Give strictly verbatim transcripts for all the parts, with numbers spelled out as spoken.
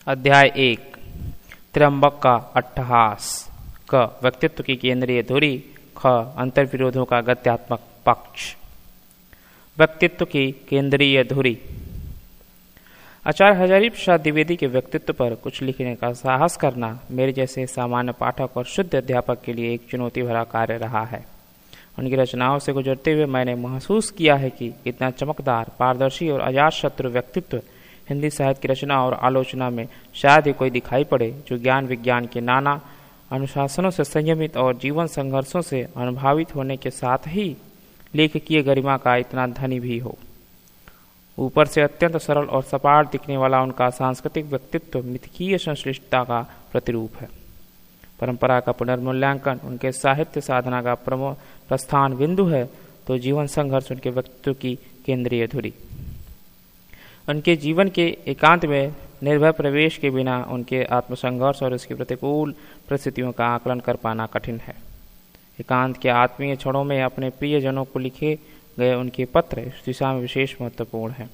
अध्याय एक। त्र्यंबक का अट्टहास। क व्यक्तित्व की केंद्रीय धुरी। ख अंतर्विरोधों का गत्यात्मक पक्ष। व्यक्तित्व की केंद्रीय धुरी। आचार्य हजारी प्रसाद द्विवेदी के व्यक्तित्व पर कुछ लिखने का साहस करना मेरे जैसे सामान्य पाठक और शुद्ध अध्यापक के लिए एक चुनौती भरा कार्य रहा है। उनकी रचनाओं से गुजरते हुए मैंने महसूस किया है कि इतना चमकदार, पारदर्शी और अजातशत्रु व्यक्तित्व हिंदी साहित्य की रचना और आलोचना में शायद ही कोई दिखाई पड़े, जो ज्ञान विज्ञान के नाना अनुशासनों से संयमित और जीवन संघर्षों से अनुभवित होने के साथ ही लेखकीय गरिमा का इतना धनी भी हो। ऊपर से अत्यंत सरल और सपाट दिखने वाला उनका सांस्कृतिक व्यक्तित्व मिथकीय संश्लिष्टता का प्रतिरूप है। परंपरा का पुनर्मूल्यांकन उनके साहित्य साधना का प्रमुख प्रस्थान बिंदु है, तो जीवन संघर्ष उनके व्यक्तित्व की केंद्रीय धुरी। उनके जीवन के एकांत में निर्भय प्रवेश के बिना उनके आत्मसंघर्ष और उसकी प्रतिकूल परिस्थितियों का आकलन कर पाना कठिन है। एकांत के आत्मीय क्षणों में अपने प्रियजनों को लिखे गए उनके पत्र इस दिशा में विशेष महत्वपूर्ण हैं।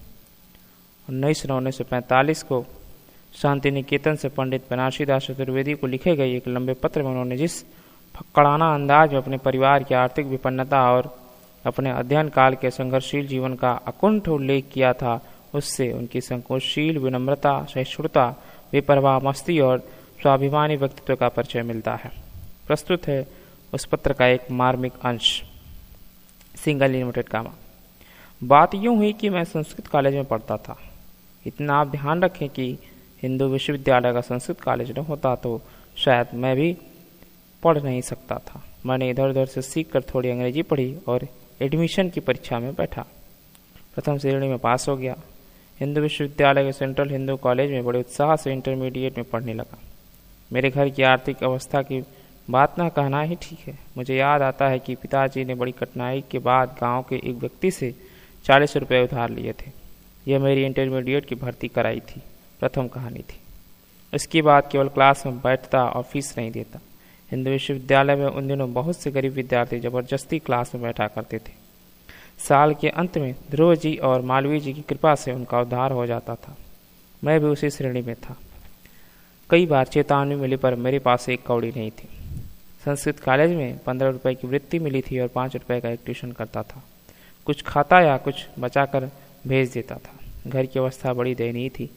उन्नीस नौ उन्नीस सौ पैंतालीस को शांति निकेतन से पंडित बनारसी दास चतुर्वेदी को लिखे गए एक लंबे पत्र में उन्होंने जिस फक्कड़ाना अंदाज में अपने परिवार की आर्थिक विपन्नता और अपने अध्ययन काल के संघर्षशील जीवन का अकुंठ उल्लेख किया था, उससे उनकी संकोचशील विनम्रता, सहिष्णुता, बेपरवाह मस्ती और स्वाभिमानी व्यक्तित्व का परिचय मिलता है। प्रस्तुत है उस पत्र का एक मार्मिक अंश। Single limited comma. बात यूं हुई कि मैं संस्कृत कॉलेज में पढ़ता था। इतना आप ध्यान रखें कि हिंदू विश्वविद्यालय का संस्कृत कॉलेज न होता तो शायद मैं भी पढ़ नहीं सकता था। मैंने इधर उधर से सीख कर थोड़ी अंग्रेजी पढ़ी और एडमिशन की परीक्षा में बैठा। प्रथम श्रेणी में पास हो गया। हिंदू विश्वविद्यालय के सेंट्रल हिंदू कॉलेज में बड़े उत्साह से इंटरमीडिएट में पढ़ने लगा। मेरे घर की आर्थिक अवस्था की बात ना कहना ही ठीक है। मुझे याद आता है कि पिताजी ने बड़ी कठिनाई के बाद गांव के एक व्यक्ति से चालीस रुपये उधार लिए थे। यह मेरी इंटरमीडिएट की भर्ती कराई थी, प्रथम कहानी थी। इसके बाद केवल क्लास में बैठता और फीस नहीं देता। हिंदू विश्वविद्यालय में उन दिनों बहुत से गरीब विद्यार्थी जबरदस्ती क्लास में बैठा करते थे। साल के अंत में ध्रुव जी और मालवीय जी की कृपा से उनका उद्धार हो जाता था। मैं भी उसी श्रेणी में था। कई बार चेतावनी मिली पर मेरे पास एक कौड़ी नहीं थी। संस्कृत कॉलेज में पंद्रह रुपए की वृत्ति मिली थी और पाँच रुपए का एक ट्यूशन करता था। कुछ खाता या कुछ बचाकर भेज देता था। घर की अवस्था बड़ी दयनीय थी।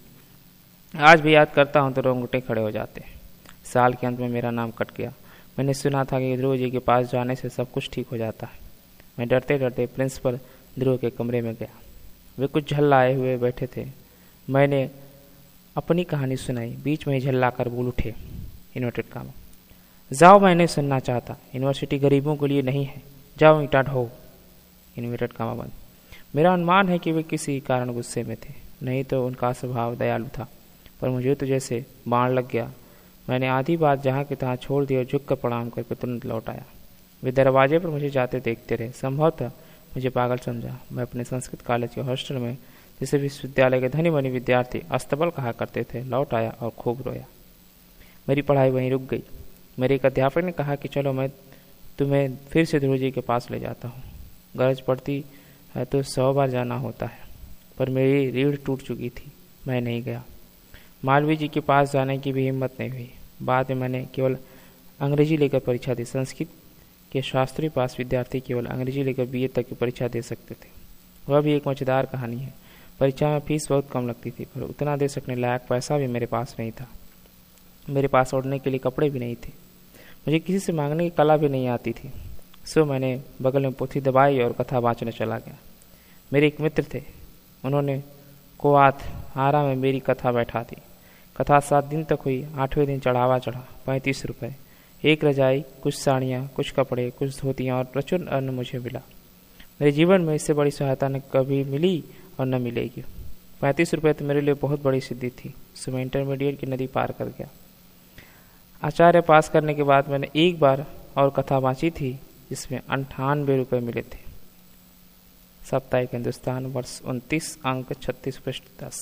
आज भी याद करता हूँ तो रोंगटे खड़े हो जाते। साल के अंत में मेरा नाम कट गया। मैंने सुना था कि ध्रुव जी के पास जाने से सब कुछ ठीक हो जाता है। मैं डरते डरते प्रिंसिपल ध्रुव के कमरे में गया। वे कुछ झल्लाए हुए बैठे थे। मैंने अपनी कहानी सुनाई। बीच में ही झल्लाकर बोल उठे, इन्वर्टेड कामा, जाओ, मैं नहीं सुनना चाहता। यूनिवर्सिटी गरीबों के लिए नहीं है। जाओ, ईंटा ढो। इन्वर्टेड कामा बंद। मेरा अनुमान है कि वे किसी कारण गुस्से में थे, नहीं तो उनका स्वभाव दयालु था। पर मुझे तो जैसे बाण लग गया। मैंने आधी बात जहाँ की तहाँ छोड़ दी और झुक कर प्रणाम करके तुरंत लौट आया। वे दरवाजे पर मुझे जाते देखते रहे। संभवतः मुझे पागल समझा। मैं अपने संस्कृत कॉलेज के हॉस्टल में, जिसे विश्वविद्यालय के धनी बनी विद्यार्थी अस्तबल कहा करते थे, लौट आया और खूब रोया। मेरी पढ़ाई वहीं रुक गई। मेरे एक अध्यापक ने कहा कि चलो, मैं तुम्हें फिर से ध्रुव जी के पास ले जाता हूँ। गरज पड़ती है तो सौ बार जाना होता है। पर मेरी रीढ़ टूट चुकी थी। मैं नहीं गया। मालवीय जी के पास जाने की भी हिम्मत नहीं हुई। बाद में मैंने केवल अंग्रेजी लेकर परीक्षा दी। संस्कृत के शास्त्री पास विद्यार्थी केवल अंग्रेजी लेकर बीए तक की परीक्षा दे सकते थे। वह भी एक मजेदार कहानी है। परीक्षा में फीस बहुत कम लगती थी, पर उतना दे सकने लायक पैसा भी मेरे पास नहीं था। मेरे पास ओढ़ने के लिए कपड़े भी नहीं थे। मुझे किसी से मांगने की कला भी नहीं आती थी। सो मैंने बगल में पोथी दबाई और कथा वाचने चला गया। मेरे एक मित्र थे। उन्होंने कोआत आरा में मेरी कथा बैठा दी। कथा सात दिन तक हुई। आठवें दिन चढ़ावा चढ़ा। पैंतीस रुपये, एक रजाई, कुछ साड़ियाँ, कुछ कपड़े, कुछ धोतियाँ और प्रचुर अन्न मुझे मिला। मेरे जीवन में इससे बड़ी सहायता न कभी मिली और न मिलेगी। पैंतीस रुपये तो मेरे लिए बहुत बड़ी सिद्धि थी। सो मैं इंटरमीडिएट की नदी पार कर गया। आचार्य पास करने के बाद मैंने एक बार और कथा वांची थी, जिसमें अंठानवे रुपये मिले थे। साप्ताहिक हिंदुस्तान, वर्ष उनतीस, अंक छत्तीस, पृष्ठ दस।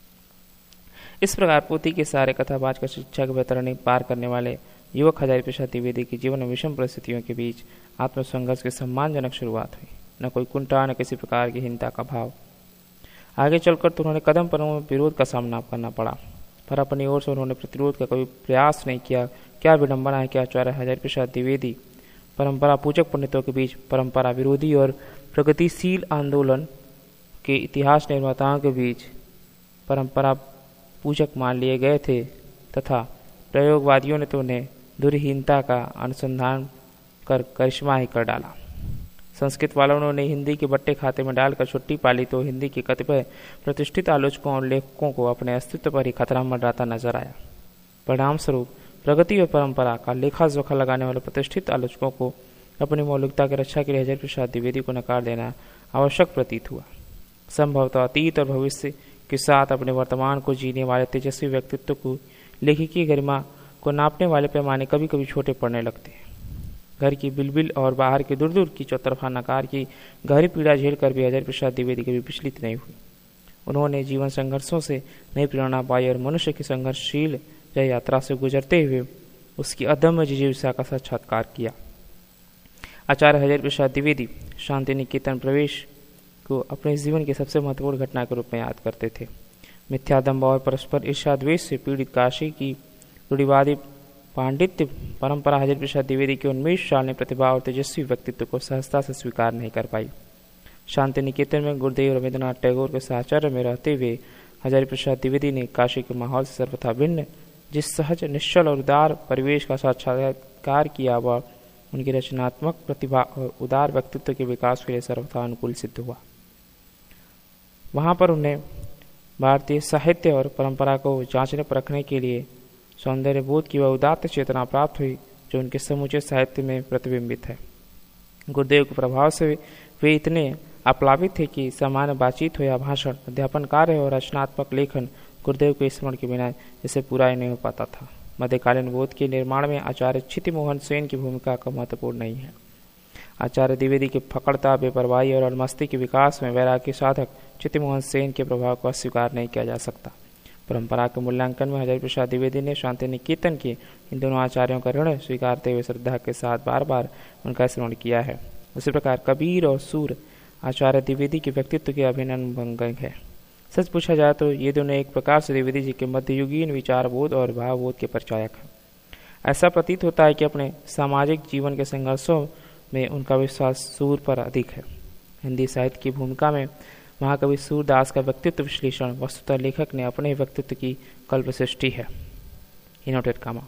इस प्रकार पोथी के सारे कथावाच का शिक्षा की बेहतरनी पार करने वाले युवक हजारी प्रसाद द्विवेदी के जीवन में विषम परिस्थितियों के बीच आत्मसंघर्ष की सम्मानजनक शुरुआत हुई। न कोई कुंठा, न किसी प्रकार की हीनता का भाव। आगे चलकर तो उन्होंने कदम पर विरोध का सामना करना पड़ा। पर अपनी ओर से उन्होंने प्रतिरोध का कभी प्रयास नहीं किया। क्या विडंबना है कि आचार्य हजारी प्रसाद द्विवेदी परंपरा पूजक पंडितों के बीच परंपरा विरोधी और प्रगतिशील आंदोलन के इतिहास निर्माताओं के बीच परंपरा पूजक मान लिए गए थे तथा प्रयोगवादियों ने तो उन्हें दुर्हीनता का अनुसंधान कर करिश्मा ही कर डाला। संस्कृत वालों ने हिंदी के बट्टे खाते में डालकर छुट्टी पाली तो हिंदी के कतिपय प्रतिष्ठित आलोचकों और लेखकों को अपने अस्तित्व पर ही खतरा मंडराता नजर आया। परिणाम स्वरूप प्रगति और परंपरा का लेखा जोखा लगाने वाले प्रतिष्ठित आलोचकों को अपनी मौलिकता की रक्षा के लिए हजारी प्रसाद द्विवेदी को नकार देना आवश्यक प्रतीत हुआ। संभवतः अतीत और भविष्य के साथ अपने वर्तमान को जीने वाले तेजस्वी व्यक्तित्व को लेखिकी गरिमा को नापने वाले पैमाने कभी कभी छोटे पड़ने लगते हैं। घर की बिलबिल और बाहर की दूर दूर की चौतरफा नकार की गहरी पीड़ा झेल कर भी हजारी प्रसाद द्विवेदी कभी विचलित नहीं हुई। उन्होंने जीवन संघर्षों से नई प्रेरणा पाई और मनुष्य की संघर्षशील यात्रा से गुजरते हुए उसकी अदम्य जिज्ञासा का साक्षात्कार किया। आचार्य हजारी प्रसाद द्विवेदी शांति निकेतन प्रवेश को अपने जीवन की सबसे महत्वपूर्ण घटना के रूप में याद करते थे। मिथ्यादम्भ और परस्पर ईर्ष्या द्वेष से पीड़ित काशी की रूढ़िवादी पांडित्य परंपरा हजारी प्रसाद द्विवेदी के उन्मेष शाल ने प्रतिभा और तेजस्वी व्यक्तित्व को सहजता से स्वीकार नहीं कर पाई। शांति निकेतन में गुरुदेव रविन्द्रनाथ टैगोर के साहचर्य में रहते हुए हजारी प्रसाद द्विवेदी ने काशी के माहौल से सर्वथा भिन्न जिस सहज निश्चल और उदार परिवेश का साक्षात्कार किया वह उनकी रचनात्मक प्रतिभा और उदार व्यक्तित्व के विकास के लिए सर्वथा अनुकूल सिद्ध हुआ। वहाँ पर उन्हें भारतीय साहित्य और परंपरा को जांचने परखने के लिए सौंदर्य बोध की वह उदात्त चेतना प्राप्त हुई जो उनके समूचे साहित्य में प्रतिबिंबित है। गुरुदेव के प्रभाव से वे इतने आप्लावित थे कि सामान्य बातचीत हो या भाषण, अध्यापन कार्य और रचनात्मक लेखन गुरुदेव के स्मरण के बिना इसे पूरा ही नहीं हो पाता था। मध्यकालीन बोध के निर्माण में आचार्य चित्त मोहन सेन की भूमिका का महत्वपूर्ण नहीं है। आचार्य द्विवेदी की फकड़ता, बेपरवाही और अलमस्ती के विकास में वैराग्य साधक चित्त मोहन सेन के प्रभाव को अस्वीकार नहीं किया जा सकता। परंपरा के मूल्यांकन में हजारी प्रसाद द्विवेदी ने शांति निकेतन के इन दोनों आचार्यों का ऋण स्वीकारते हुए श्रद्धा के साथ बार बार उनका स्मरण किया है। उसी प्रकार कबीर और सूर आचार्य द्विवेदी के व्यक्तित्व के अभिन्न भंग है। सच पूछा जाए तो ये दोनों एक प्रकार से द्विवेदी जी के मध्ययुगीन विचारबोध और भावबोध के परिचायक हैं। ऐसा प्रतीत होता है कि अपने सामाजिक जीवन के संघर्षों में उनका विश्वास सूर पर अधिक है। हिंदी साहित्य की भूमिका में महाकवि सूरदास का व्यक्तित्व विश्लेषण वस्तुतः लेखक ने अपने व्यक्तित्व की कल्प सृष्टि है। इनोटेड कामा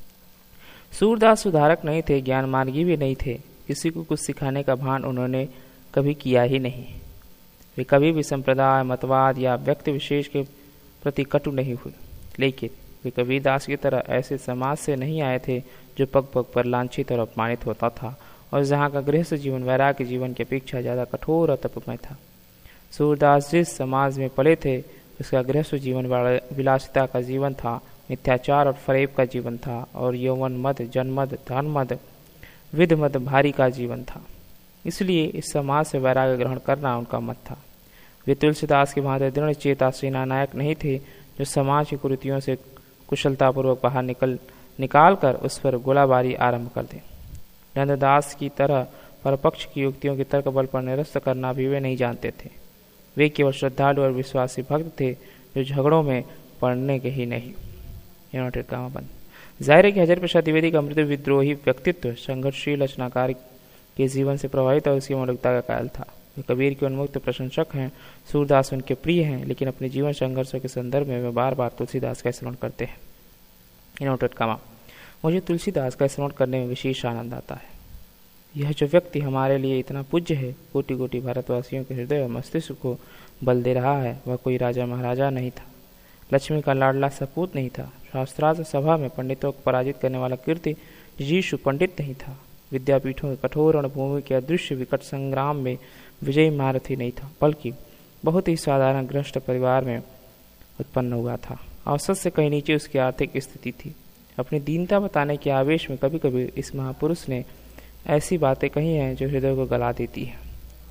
सूरदास सुधारक नहीं थे, ज्ञान मार्गी भी नहीं थे। किसी को कुछ सिखाने का भान उन्होंने कभी किया ही नहीं। वे कभी भी संप्रदाय, मतवाद या व्यक्ति विशेष के प्रति कटु नहीं हुए। लेकिन वे कबीरदास की तरह ऐसे समाज से नहीं आए थे जो पग पग पर लांछित और अपमानित होता था और जहाँ का गृहस्थ जीवन वैराग्य जीवन की अपेक्षा ज़्यादा कठोर और तपमय था। सूरदास जिस समाज में पले थे उसका गृहस्थ जीवन विलासिता का जीवन था, मिथ्याचार और फरेब का जीवन था और यौवन मद, जनमद, धनमद, विधमद भारी का जीवन था। इसलिए इस समाज से वैराग्य ग्रहण करना उनका मत था। वे तुलसीदास के भांति दृढ़ चेता सेनानायक नहीं थे जो समाज की कुरीतियों से कुशलतापूर्वक बाहर निकल निकाल कर उस पर गोलाबारी आरंभ कर दें। नंददास की तरह परपक्ष की युक्तियों के तर्क बल पर निरस्त करना भी वे नहीं जानते थे। वे केवल श्रद्धालु और विश्वासी भक्त थे जो झगड़ों में पड़ने के ही नहीं। यूनाइटेड कामा बंद। जाहिर है कि हजारी प्रसाद द्विवेदी का मृत्यु विद्रोही व्यक्तित्व संघर्षशील रचनाकार के जीवन से प्रभावित और उसकी मौलिकता का कायल था। वे कबीर के उन्मुक्त प्रशंसक हैं, सूरदास उनके प्रिय हैं, लेकिन अपने जीवन संघर्षों के संदर्भ में वे बार बार तुलसीदास का स्मरण करते हैं। इनोटेड कामा मुझे तुलसीदास का स्मरण करने में विशेष आनंद आता है। यह जो व्यक्ति हमारे लिए इतना पूज्य है, कोटि कोटि भारतवासियों के हृदय और मस्तिष्क को बल दे रहा है, वह कोई राजा महाराजा नहीं था, लक्ष्मी का लाडला सपूत नहीं था, शास्त्रार्थ सभा में पंडितों को पराजित करने वाला कीर्ति जिजीशु पंडित नहीं था, विद्यापीठों के कठोर रणभूमि के अदृश्य विकट संग्राम में विजयी महारथी नहीं था, बल्कि बहुत ही साधारण गृहस्थ परिवार में उत्पन्न हुआ था। औसत से कहीं नीचे उसकी आर्थिक स्थिति थी। अपनी दीनता बताने के आवेश में कभी कभी इस महापुरुष ने ऐसी बातें कही हैं जो हृदय को गला देती है।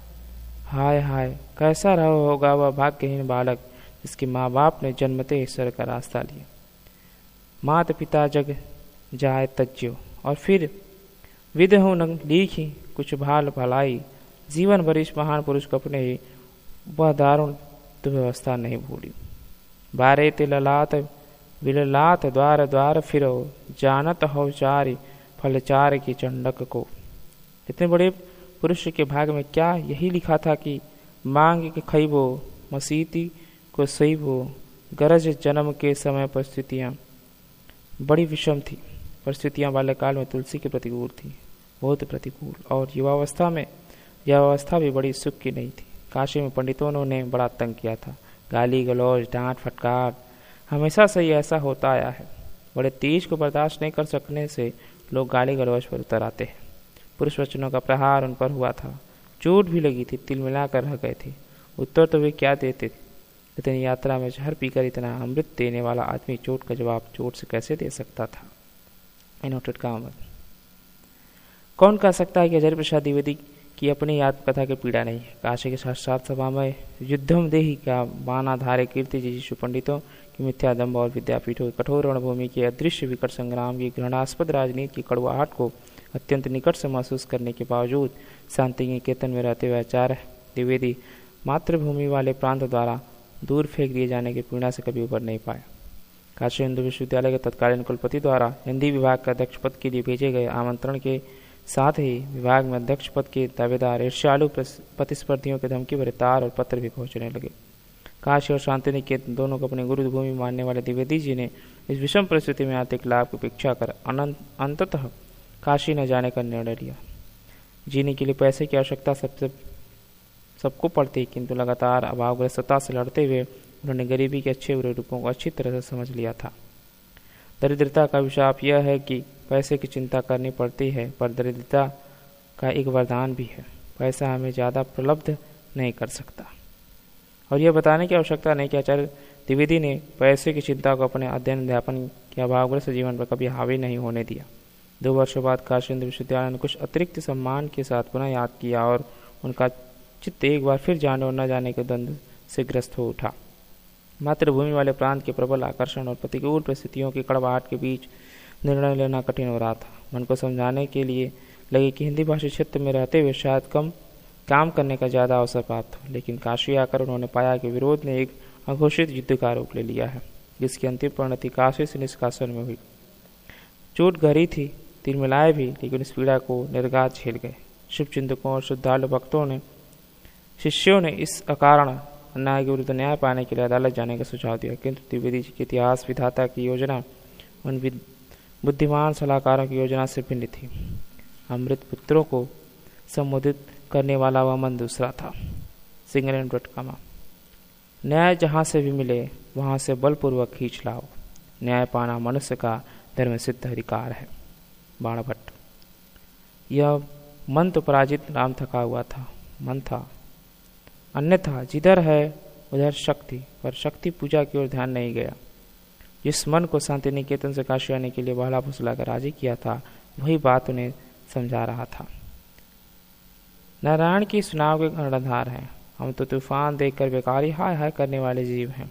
हाय हाय, कैसा रहा होगा वह भाग्यहीन बालक जिसके माँ बाप ने जन्मते ईश्वर का रास्ता लिया। मात पिता जग जाए तज्यो और फिर विधहु न लीखी कुछ भाल भलाई, जीवन भर इस महान पुरुष को अपने ही वह दारुण दुर्व्यवस्था नहीं भूली। बारे ते ललात विललात द्वार द्वार फिरो, जानत हो चारि फलचार की चंडक को। इतने बड़े पुरुष के भाग में क्या यही लिखा था कि मांग के खइबो, मसीती को सईबो, गरज जन्म के समय परिस्थितियाँ बड़ी विषम थी। परिस्थितियाँ बाल्यकाल में तुलसी के प्रतिकूल थी, बहुत प्रतिकूल, और युवावस्था में यह अवस्था भी बड़ी सुख की नहीं थी। काशी में पंडितों ने बड़ा तंग किया था। गाली गलौज, डांट फटकार हमेशा से ही ऐसा होता आया है। बड़े तेज को बर्दाश्त नहीं कर सकने से लोग गाली गलौज पर उतर आते हैं। पुरुष वचनों का प्रहार उन पर हुआ था, चोट भी लगी थी, तिल मिलाकर रह गए थे। उत्तर तो वे क्या देते थे? इतनी यात्रा में जहर पीकर इतना अमृत देने वाला आदमी चोट का जवाब चोट से कैसे दे सकता था? इनोटेड का अमर। कौन कह सकता है कि हजारी प्रसाद द्विवेदी की अपनी आत्मकथा की पीड़ा नहीं है? काशी के शास्त्रार्थ सभा में युद्धम देही का बानाधारे कीर्ति जीशु पंडितों की मिथ्या दम्भ और विद्यापीठों की कठोर रणभूमि के अदृश्य विकट संग्राम की घृणास्पद राजनीति की कड़वाहट को अत्यंत निकट से महसूस करने के बावजूद शांति निकेतन में रहते हुए आचार्य द्विवेदी मातृभूमि वाले प्रांत द्वारा दूर फेंक दिए जाने की पीड़ा से कभी उबर नहीं पाया। काशी हिंदू विश्वविद्यालय के तत्कालीन कुलपति द्वारा हिंदी विभाग का अध्यक्ष पद के लिए भेजे गए आमंत्रण के साथ ही विभाग में अध्यक्ष पद के दावेदार ईर्ष्यालु प्रतिस्पर्धियों के धमकी भरे तार और पत्र भी पहुंचने लगे। काशी और शांति निकेतन दोनों को अपनी गुरु भूमि मानने वाले द्विवेदी जी ने इस विषम परिस्थिति में आर्थिक लाभ की अपेक्षा कर अंततः काशी न जाने का निर्णय लिया। जीने के लिए पैसे की आवश्यकता सबसे सबको पड़ती, किंतु लगातार अभावग्रस्तता से लड़ते हुए उन्होंने गरीबी के अच्छे बुरे रूपों को अच्छी तरह से समझ लिया था। दरिद्रता का विशाप यह है कि पैसे की चिंता करनी पड़ती है, पर दरिद्रता का एक वरदान भी है, पैसा हमें ज़्यादा प्रलब्ध नहीं कर सकता। और यह बताने की आवश्यकता नहीं कि आचार्य द्विवेदी ने पैसे की चिंता को अपने अध्ययन अध्यापन के अभावग्रस्त जीवन पर कभी हावी नहीं होने दिया। दो वर्षों बाद काशी हिंदू विश्वविद्यालय ने कुछ अतिरिक्त सम्मान के साथ पुनः याद किया और उनका चित्त एक बार फिर जाने और न जाने के द्वंद्व से ग्रस्त हो उठा। मातृभूमि वाले प्रांत के प्रबल आकर्षण और प्रतिकूल परिस्थितियों की कड़वाहट के बीच निर्णय लेना कठिन हो रहा था। मन को समझाने के लिए लगे कि हिंदी भाषी क्षेत्र में रहते हुए शायद कम काम करने का ज़्यादा अवसर प्राप्त हो, लेकिन काशी आकर उन्होंने पाया कि विरोध ने एक अघोषित युद्ध का रूप ले लिया है, जिसकी अंतिम परिणति काशी से निष्कासन में हुई। चोट गहरी थी, तीर मिलाए भी, लेकिन इस पीड़ा को निर्घात झेल गए। शुभचिंतकों और श्रद्धालु भक्तों ने शिष्यों ने इस अकारण अन्याय के विरुद्ध न्याय पाने के लिए अदालत जाने का सुझाव दिया, किंतु द्विवेदी जी के इतिहास विधाता की योजना उन बुद्धिमान सलाहकारों की योजना से भिन्न थी। अमृत पुत्रों को संबोधित करने वाला वह मन दूसरा था। सिंगरेन डटकामा। न्याय जहाँ से भी मिले वहाँ से बलपूर्वक खींच लाओ। न्याय पाना मनुष्य का धर्म सिद्ध अधिकार है। बाणभट्ट। यह मन तो पराजित राम थका हुआ था, मन था अन्यथा जिधर है उधर शक्ति, पर शक्ति पूजा की ओर ध्यान नहीं गया। जिस मन को शांति निकेतन से काशी आने के लिए बहला फुसला कर राजी किया था, वही बात उन्हें समझा रहा था। नारायण की सुनाव के कर्णधार हैं हम, तो तूफान देखकर बेकारी हाय हाय करने वाले जीव हैं।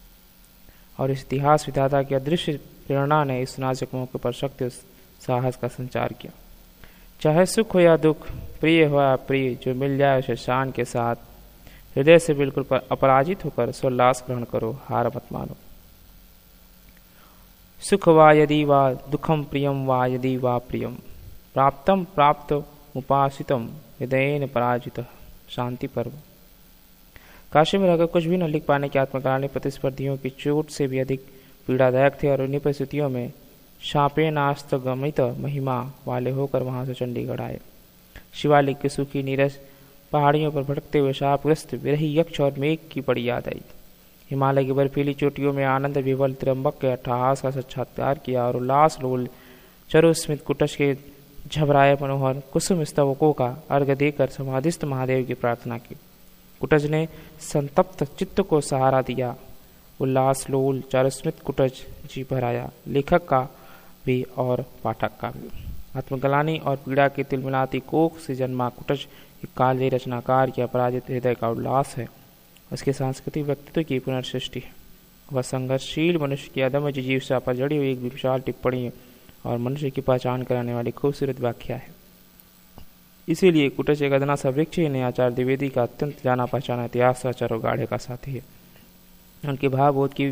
और इस इतिहास विधाता की अदृश्य प्रेरणा ने इस नाजुक मौके पर शक्ति और साहस का संचार किया। चाहे सुख हो या दुख, प्रिय हो या प्रिय, जो मिल जाए उसे शान के साथ हृदय से बिल्कुल पर अपराजित होकर सोल्लास ग्रहण करो, हार मत मानो। सुख वा यदि वा दुखम प्रियम वा यदि वा प्रियम, प्राप्तम प्राप्त उपासितम हृदयेन पराजित। शांति पर्व। काशी में रहकर कुछ भी न लिख पाने की आत्मकहानी प्रतिस्पर्धियों की चोट से भी अधिक पीड़ादायक थे, और उन्हीं परिस्थितियों में शापे नास्त गमित महिमा वाले होकर वहां से चंडीगढ़ आए। शिवालिक की सूखी नीरस पहाड़ियों पर भटकते हुए शापग्रस्त विरही यक्ष और मेघ की बड़ी याद आई। हिमालय की बर्फीली चोटियों में आनंद विवल त्र्यंबक के अट्टहास का साक्षात्कार किया और उल्लास लोल चरुस्मित कुटच के झबराए मनोहर कुसुम स्तवकों का अर्घ देकर समाधिस्थ महादेव की प्रार्थना की। कुटज ने संतप्त चित्त को सहारा दिया। उल्लास लोल चारुस्मित कुटज जी भराया, लेखक का भी और पाठक का भी। आत्मग्लानि और पीड़ा की तिलमिलाती कोख से जन्मा कुटज एक काले रचनाकार के अपराजित हृदय का उल्लास है। उसके सांस्कृतिक व्यक्तित्व की पुनर्सृष्टि है। वह संघर्षशील मनुष्य की अदम्य जिजीविषा पर जड़ी हुई एक विशाल टिप्पणी और मनुष्य की पहचान कराने वाली खूबसूरत व्याख्या है। इसीलिए कुटच एक अदना सा वृक्ष ही नहीं, आचार्य द्विवेदी का अत्यंत जाना पहचाना इतिहास आचार्य गाढ़े का साथी है। उनके भावबोध की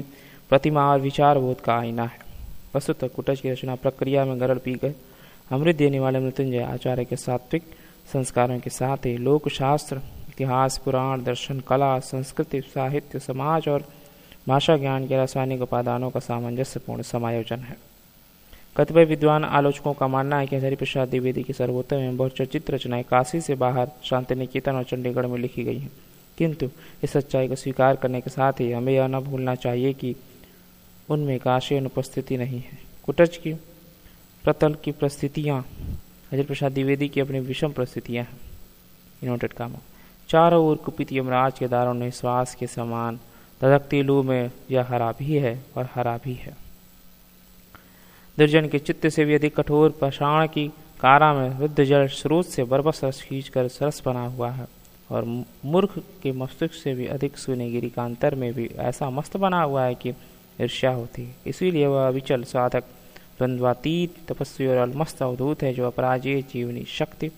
प्रतिमा और विचार बोध का आईना है। वस्तुतः कुटज की रचना प्रक्रिया में गरल पी गए अमृत देने वाले मृत्युंजय आचार्य के सात्विक संस्कारों के साथ ही लोक शास्त्र, इतिहास, पुराण, दर्शन, कला, संस्कृति, साहित्य, समाज और भाषा ज्ञान के रासायनिक उपादानों का सामंजस्यपूर्ण समायोजन है। कतिपय विद्वान आलोचकों का मानना है कि हरिप्रसाद द्विवेदी की सर्वोत्तम एवं बहुचर्चित रचनाएं काशी से बाहर शांति निकेतन और चंडीगढ़ में लिखी गई हैं, किंतु इस सच्चाई को स्वीकार करने के साथ ही हमें यह न भूलना चाहिए कि उनमें काशी अनुपस्थिति नहीं है। कुटज की प्रतल की परिस्थितियाँ हरिप्रसाद द्विवेदी की अपनी विषम परिस्थितियाँ हैं। इनोटेड कामा चारों ओर कुपित यमराज के दारों ने श्वास के समान धधकती लू में यह हरा भी है और हरा भी है। दुर्जन के चित्त से भी अधिक कठोर पाषाण की कारा में वृद्ध जल स्रोत से बरबस रस खींचकर सरस बना हुआ है, और मूर्ख के मस्तिष्क से भी अधिक सुनेगिरी का अंतर में भी ऐसा मस्त बना हुआ है कि ईर्ष्या होती है। इसीलिए वह अविचल साधक, द्वंद्वातीत तपस्वी और अलमस्त अवधूत है, जो अपराजय जीवनी शक्ति,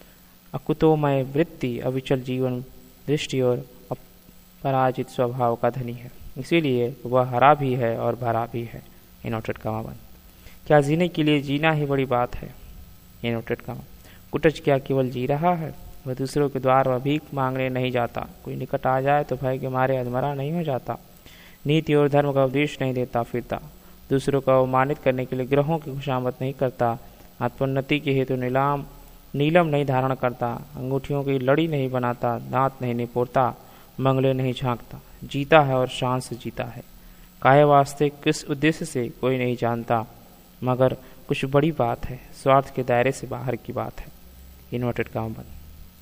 अकुतोमय वृत्ति, अविचल जीवन दृष्टि और अपराजित स्वभाव का धनी है। इसीलिए वह हरा भी है और भरा भी है। इनोटेड कामाबंद क्या जीने के लिए जीना ही बड़ी बात है। इनोटेड कामा कुटज क्या केवल जी रहा है, वह दूसरों के द्वार पर भीख मांगने नहीं जाता, कोई निकट आ जाए तो भय के मारे अधमरा नहीं हो जाता, नीति और धर्म का उपदेश नहीं देता फिरता, दूसरों का अवमानित करने के लिए ग्रहों की खुशामद नहीं करता, आत्मोन्नति के हेतु नीलाम नीलम नहीं धारण करता, अंगूठियों की लड़ी नहीं बनाता, दांत नहीं निपोरता, मंगले नहीं झांकता, जीता है और शान से जीता है। काहे वास्ते किस उद्देश्य से कोई नहीं जानता, मगर कुछ बड़ी बात है, स्वार्थ के दायरे से बाहर की बात है। इन्वर्टेड काम बंद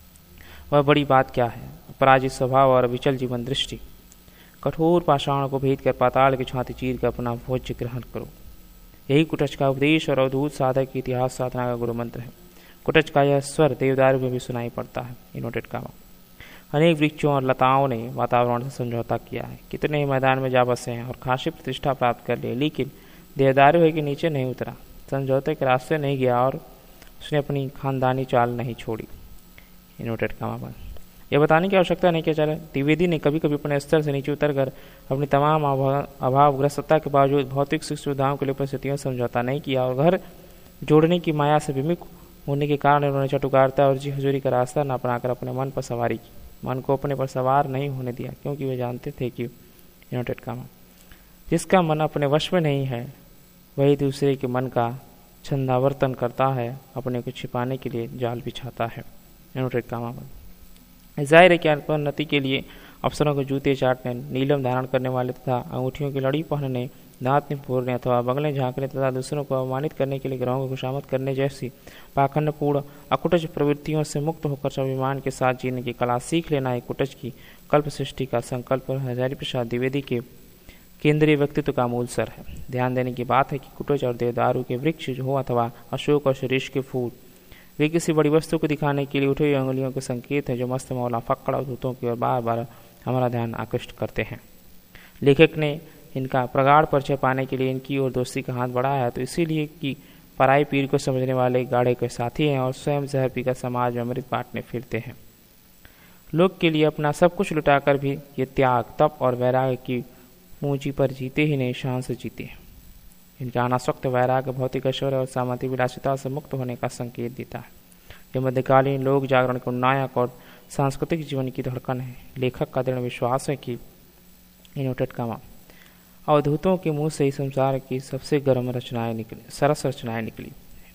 वह बड़ी बात क्या है? अपराजित स्वभाव और विचल जीवन दृष्टि। कठोर पाषाण को भेद कर पाताल की छाती चीर कर अपना भोज्य ग्रहण करो। यही कुटज का उपदेश और अवधूत साधक की इतिहास साधना का गुरु मंत्र है। कुटज का यह स्वर देवदारू में भी सुनाई पड़ता है। इनोटेड कामा अनेक वृक्षों और लताओं ने वातावरण से समझौता किया है, कितने ही मैदान में जा बसे हैं और खासी प्रतिष्ठा प्राप्त कर लिए, लेकिन देवदारू है कि नीचे नहीं उतरा, समझौते के रास्ते नहीं गया और उसने अपनी खानदानी चाल नहीं छोड़ी। इनोटेड कामा बंद यह बताने की आवश्यकता नहीं कि आचार्य द्विवेदी ने कभी कभी अपने स्तर से नीचे उतरकर अपनी तमाम अभावग्रस्तता के बावजूद भौतिक सुख सुविधाओं के लिए परिस्थितियों से समझौता नहीं किया, और घर जोड़ने की माया से विमुख होने के कारण उन्होंने चटुकारता और जी हजूरी का रास्ता न अपनाकर अपने मन पर सवारी की, मन को अपने पर सवार नहीं होने दिया, क्योंकि वे जानते थे कि इनोटेड कामा जिसका मन अपने वश में नहीं है वही दूसरे के मन का छंदावर्तन करता है, अपने को छिपाने के लिए जाल बिछाता है। इनोटेड कामा जाहिर है कि आत्मोन्नति के लिए अफसरों को जूते चाटने, नीलम धारण करने वाले तथा अंगूठियों की लड़ी पहनने, दांत निपोरने अथवा बगलें झांकने तथा दूसरों को अवमानित करने के लिए ग्रहों को खुशामद करने जैसी पाखंडपूर्ण अकुटज प्रवृत्तियों से मुक्त होकर स्वाभिमान के साथ जीने की कला सीख लेना एक कुटज की कल्प सृष्टि का संकल्प और हरिप्रसाद द्विवेदी के केंद्रीय व्यक्तित्व का मूल सर है। ध्यान देने की बात है कि कुटज और देवदारू के वृक्ष हो अथवा अशोक और शिरीष के फूल, वे किसी बड़ी वस्तु को दिखाने के लिए उठे हुए अंगुलियों के संकेत हैं, जो मस्त मौला फक्कड़ अवधूतों की ओर बार बार हमारा ध्यान आकृष्ट करते हैं। लेखक ने इनका प्रगाढ़ परिचय पाने के लिए इनकी ओर दोस्ती का हाथ बढ़ाया है, तो इसीलिए कि पराई पीर को समझने वाले गाढ़े के साथी हैं और स्वयं जहर पीकर समाज में अमृत बांटने फिरते हैं। लोग के लिए अपना सब कुछ लुटाकर भी ये त्याग, तप और वैराग्य की पूंजी पर जीते ही नहीं, शान से जीते हैं। इनका अनासक्त वैराग्य भौतिक ऐश्वर्य और सामंती विलासिता से मुक्त होने का संकेत देता है। यह मध्यकालीन लोक जागरण के नायक और सांस्कृतिक जीवन की धड़कन है। लेखक का दृढ़ विश्वास है कि इनोटेड कामा अवधूतों के मुंह से ही संसार की सबसे गर्म रचनाएं निकली, सरस रचनाएं निकली।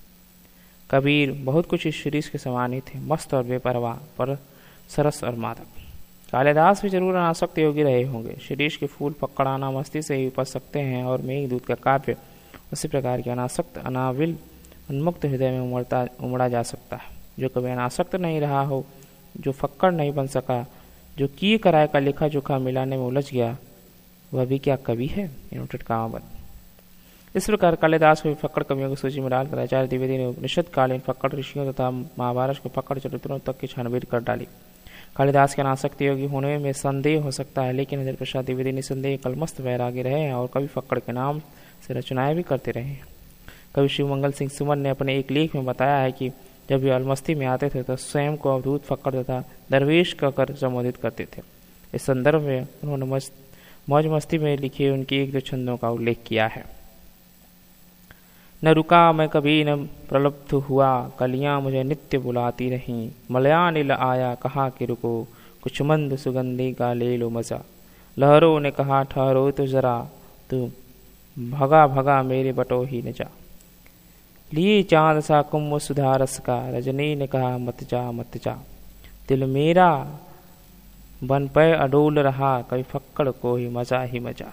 कबीर बहुत कुछ इस शिरीष के समान ही थे, मस्त और बेपरवाह, पर सरस और मादक। कालिदास भी जरूर अनासक्त योगी रहे होंगे। शिरीष के फूल पकड़ाना मस्ती से ही उपज सकते हैं, और मेघदूत का काव्य उसी प्रकार के अनासक्त अनाविल उन्मुक्त हृदय में उमड़ता उमड़ा जा सकता है। जो कभी अनासक्त नहीं रहा हो, जो फक्कड़ नहीं बन सका, जो किए कराए का लेखा जोखा मिलाने में उलझ गया, वह भी क्या कवि है? इनोटेड कामाबंद इस प्रकार कालिदास को फक्कड़ कवियों की सूची में डालकर आचार्य द्विवेदी ने उपनिषद कालीन फक्कड़ ऋषियों तथा महाभारत के फक्कड़ चरित्रों तक की छानबीन कर डाली। कालिदास के अनासक्त योगी होने में संदेह हो सकता है, लेकिन हरिप्रसाद द्विवेदी निसंदेह कलमस्त वैरागी रहे हैं और कवि फक्कड़ के नाम से रचनाएं भी करते रहे हैं। कवि शिवमंगल सिंह सुमन ने अपने एक लेख में बताया है कि जब वे अलमस्ती में आते थे तो स्वयं को अवधूत फक्कड़ तथा दरवेश कहकर संबोधित करते थे। इस संदर्भ में उन्होंने मौज मस्ती में लिखे उनके एक दो छंदों का उल्लेख किया है। न रुका मैं कभी न प्रलुब्ध हुआ, कलियां मुझे नित्य बुलाती रहीं। मलयानिल आया कहा कि रुको, कुछ मंद सुगंधी का ले लो मजा। लहरों ने कहा ठहरो तो जरा, तू भगा भगा मेरे बटो ही न जा। लिए चांद सा कुंभ सुधारस का, रजनी ने कहा मत जा मत जा। दिल मेरा बन पे अडोल रहा, कभी फक्कड़ को ही मजा ही मजा।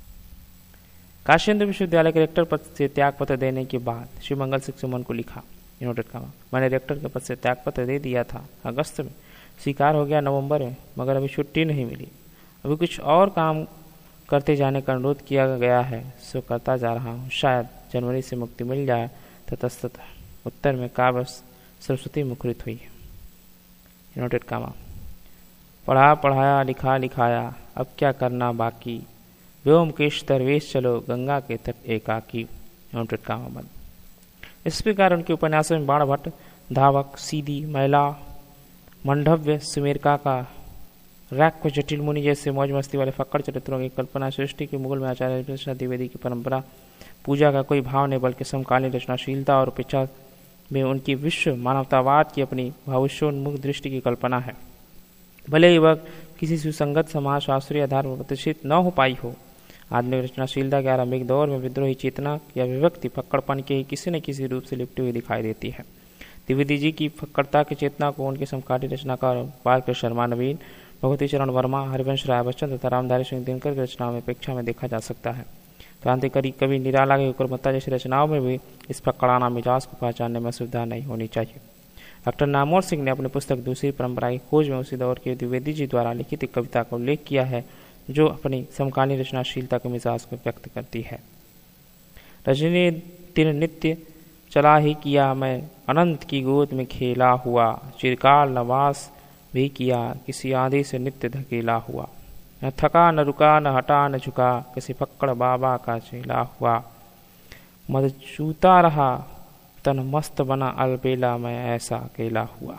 काशी हिंदू विश्वविद्यालय के रेक्टर पद से त्याग पत्र देने के बाद श्री मंगल सिंह सुमन को लिखा, नोटेड का मैंने रेक्टर के पद से त्याग पत्र दे दिया था अगस्त में, स्वीकार हो गया नवंबर में, मगर अभी छुट्टी नहीं मिली। अभी कुछ और काम करते जाने का अनुरोध किया गया है, सो करता जा रहा हूँ। शायद जनवरी से मुक्ति मिल जाए। ततस्ततः उत्तर में काव्य सरस्वती मुखरित हुई। नोटेड कामा पढ़ा पढ़ाया लिखा लिखाया, अब क्या करना बाकी। व्योमकेश तरवेश चलो, गंगा के तट एकाकी। नोटेड कामा बंद। इस प्रकार उनके उपन्यासों में बाण भट्ट, धावक, सीधी, महिला, मंडव्य, सुमेरका का रैक जटिल मुनि जैसे मौज मस्ती वाले फक्कड़ चरित्रों की कल्पना, सृष्टि के मुगल में आचार्य द्विवेदी की परंपरा, पूजा का कोई भाव नहीं बल्कि समकालीन रचनाशीलता और उपेक्षा में उनकी विश्व मानवतावाद की अपनी भविष्योन्मुख दृष्टि की कल्पना है। भले ही वह किसी सुसंगत समाज शास्त्रीय आधार पर प्रतिष्ठित न हो पाई हो, आधुनिक रचनाशीलता के आरंभिक दौर में विद्रोही चेतना या विभक्ति फक्कड़पन के ही किसी न किसी रूप से लिपटी हुई दिखाई देती है। द्विवेदी जी की फक्कड़ता की चेतना को उनके समकालीन रचनाकार बालकृष्ण शर्मा नवीन, भगवती चरण वर्मा, हरिवंश राय बच्चन तथा रामधारी सिंह दिनकर की रचनाओं में अपेक्षा में देखा जा सकता है। क्रांतिकारी कवि निराला की उग्रमत्ता जैसी रचनाओं में भी इस फक्कड़ाना मिजाज को पहचानने में सुविधा नहीं होनी चाहिए। डॉक्टर नामोर सिंह ने अपनी पुस्तक दूसरी परंपरा की खोज में उसी दौर के द्विवेदी जी द्वारा लिखित एक कविता का उल्लेख किया है, जो अपनी समकालीन रचनाशीलता के मिजाज को व्यक्त करती है। रजनी दिन नित्य चला ही किया मैं, अनंत की गोद में खेला हुआ। चिरकाल नवास भी किया, किसी आधे से नित्य धकेला हुआ। न थका न रुका न हटा न झुका, किसी फक्कड़ बाबा का चेला हुआ। मद चूता रहा तन मस्त बना, अलबेला मैं ऐसा अकेला हुआ।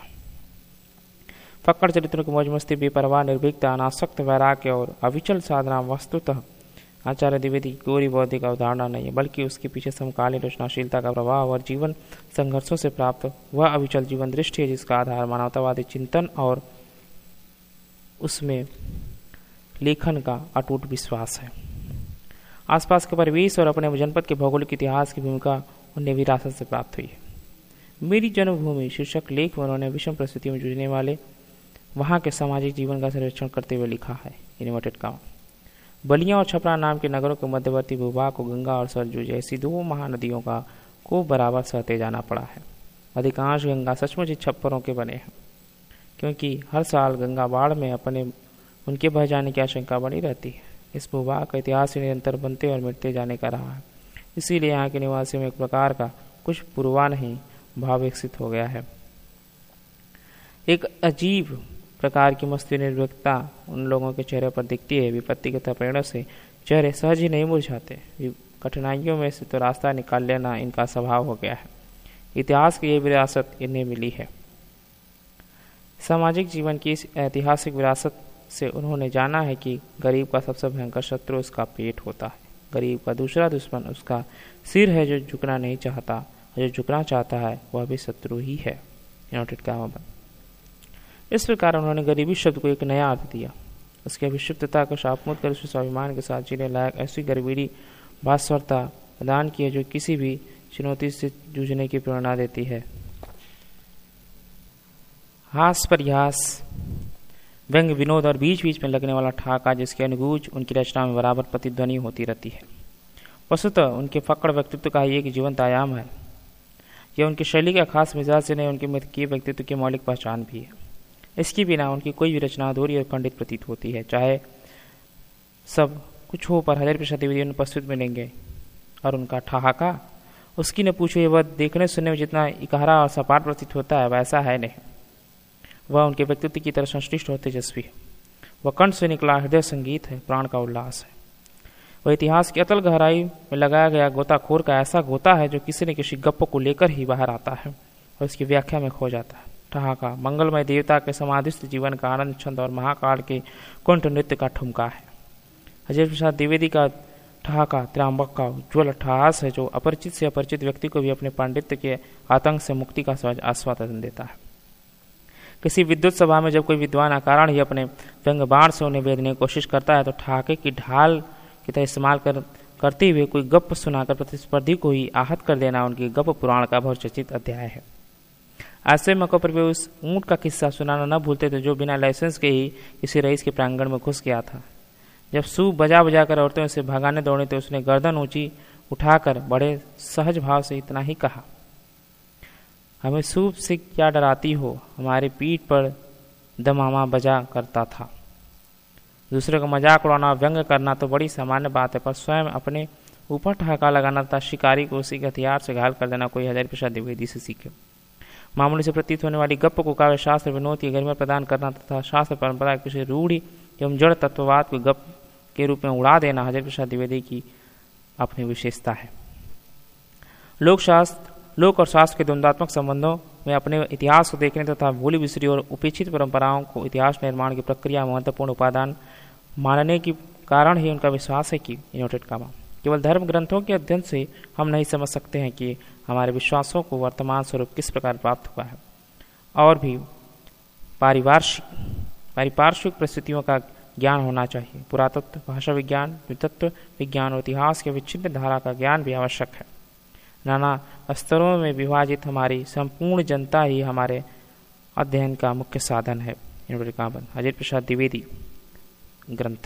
फक्कड़ चरित्रों की मौज मस्ती, बेपरवाह, निर्भीकता, अनासक्त वैराग्य और अविचल साधना वस्तुतः आचार्य द्विवेदी की गोरी बौद्धिक अवधारणा नहीं है, बल्कि उसके पीछे समकालीन रचनाशीलता का प्रभाव और जीवन संघर्षों से प्राप्त वह अविचल जीवन दृष्टि है, जिसका आधार मानवतावादी चिंतन और उसमें लेखन का अटूट विश्वास है। आसपास के परिवेश और अपने जनपद के भौगोलिक इतिहास की भूमिका उन्हें विरासत से प्राप्त हुई है। मेरी जन्मभूमि शीर्षक लेख में उन्होंने विषम परिस्थितियों में जूझने वाले वहाँ के सामाजिक जीवन का सर्वेक्षण करते हुए लिखा है। इनवर्टेड कामा बलिया और छपरा नाम के नगरों के मध्यवर्ती भूभाग को गंगा और सरजू जैसी दो महानदियों का को बराबर सहते जाना पड़ा है। अधिकांश गंगा सचमुच ही छप्परों के बने हैं, क्योंकि हर साल गंगा बाढ़ में अपने उनके बह जाने की आशंका बनी रहती है। इस भूभाग का इतिहास निरंतर बनते और मिटते जाने का रहा है, इसीलिए यहाँ के निवासियों में एक प्रकार का कुछ पूर्वान्ही भाव विकसित हो गया है। एक अजीब प्रकार की मस्ती निर्भीकता उन लोगों के चेहरे पर दिखती है। विपत्ति के तपेड़ों से चेहरे सहज ही नहीं मुरझाते। कठिनाइयों में से तो रास्ता निकाल लेना इनका स्वभाव हो गया है। इतिहास की ये विरासत इन्हें मिली है। सामाजिक जीवन की इस ऐतिहासिक विरासत से उन्होंने जाना है कि गरीब का सबसे भयंकर शत्रु उसका पेट होता है। गरीब का दूसरा दुश्मन उसका सिर है, जो झुकना नहीं चाहता, और जो झुकना चाहता है वह भी शत्रु ही है। नोटेड कामा बंद। इस प्रकार उन्होंने गरीबी शब्द को एक नया अर्थ दिया। उसकी अभिषिप्तता को शापमुक्त कर उसके स्वाभिमान के साथ जीने लायक ऐसी गरीबी भास्वरता प्रदान की है, जो किसी भी चुनौती से जूझने की प्रेरणा देती है। हास परिहास, व्यंग, विनोद और बीच बीच में लगने वाला ठाका, जिसकी अनुगूंज उनकी रचना में बराबर प्रतिध्वनि होती रहती है। वस्तुतः उनके फक्कड़ व्यक्तित्व का ही एक जीवंत आयाम है। यह उनकी शैली का खास मिजाज से नहीं, उनके मिथकीय व्यक्तित्व की मौलिक पहचान भी है। इसके बिना उनकी कोई भी रचना अधूरी और खंडित प्रतीत होती है। चाहे सब कुछ हो, पर हजार प्रतिशत द्विवेदी उपस्थित मिलेंगे। और उनका ठहाका, उसकी न पूछो, वह देखने सुनने में जितना इकहरा और सपाट प्रतीत होता है वैसा है नहीं। वह उनके व्यक्तित्व की तरह संश्लिष्ट और तेजस्वी है। वह कंठ से निकला हृदय संगीत है, प्राण का उल्लास है। वह इतिहास की अतल गहराई में लगाया गया गोताखोर का ऐसा गोता है, जो किसी न किसी गप्प को लेकर ही बाहर आता है और उसकी व्याख्या में खो जाता है। ठहाका मंगलमय देवता के समाधिस्थ जीवन का आनंद छंद और महाकाल के कुंठ नृत्य का ठुमका है। हजारी प्रसाद द्विवेदी का ठहाका त्रयंबक का उज्ज्वल अट्ठहास है, जो अपरिचित से अपरिचित व्यक्ति को भी अपने पांडित्य के आतंक से मुक्ति का आश्वासन देता है। किसी विद्युत सभा में जब कोई विद्वान अकारण ही अपने व्यंग बाण से उन्हें भेदने की कोशिश करता है तो ठहाके की ढाल की तरह इस्तेमाल कर करते हुए कोई गप सुनाकर प्रतिस्पर्धी को ही आहत कर देना उनकी गप पुराण का बहुचर्चित अध्याय है। ऐसे मौकों पर वे उस ऊंट का किस्सा सुनाना न भूलते थे जो बिना लाइसेंस के ही किसी रईस के प्रांगण में घुस गया था। जब सूप बजा बजा कर औरतें उसे भगाने दौड़ी तो उसने गर्दन ऊंची उठाकर बड़े सहज भाव से इतना ही कहा, हमें सूप से क्या डराती हो, हमारी पीठ पर दमामा बजा करता था। दूसरे को मजाक उड़ाना और व्यंग करना तो बड़ी सामान्य बात है, पर स्वयं अपने ऊपर ठहाका लगाना तथा शिकारी को उसी के हथियार से घायल कर देना कोई हजारी प्रसाद द्विवेदी से सीखे। मामूली से प्रतीत होने वाली गप को काव्य शास्त्र विनोद की गरिमा प्रदान करना तथा शास्त्र परंपरा के किसी रूढ़ी एवं जड़ तत्ववाद को गप के रूप में उड़ा देना हजारी प्रसाद द्विवेदी की अपनी विशेषता है। लोक शास्त्र लोक और शास्त्र के द्वंद्वात्मक संबंधों में अपने इतिहास को देखने तथा भूली बिसरी और उपेक्षित परंपराओं को इतिहास निर्माण की प्रक्रिया महत्वपूर्ण उपादान मानने के कारण ही उनका विश्वास है कि इनवर्टेड कामा केवल धर्म ग्रंथों के अध्ययन से हम नहीं समझ सकते हैं कि हमारे विश्वासों को वर्तमान स्वरूप किस प्रकार प्राप्त हुआ है, और भी पारिवार्शिक पारिपार्श्विक परिस्थितियों का ज्ञान होना चाहिए। पुरातत्व, भाषा विज्ञान, वितत्व विज्ञान और इतिहास के विच्छिन्न धारा का ज्ञान भी आवश्यक है। नाना स्तरों में विभाजित हमारी संपूर्ण जनता ही हमारे अध्ययन का मुख्य साधन है। हजारी प्रसाद द्विवेदी ग्रंथ।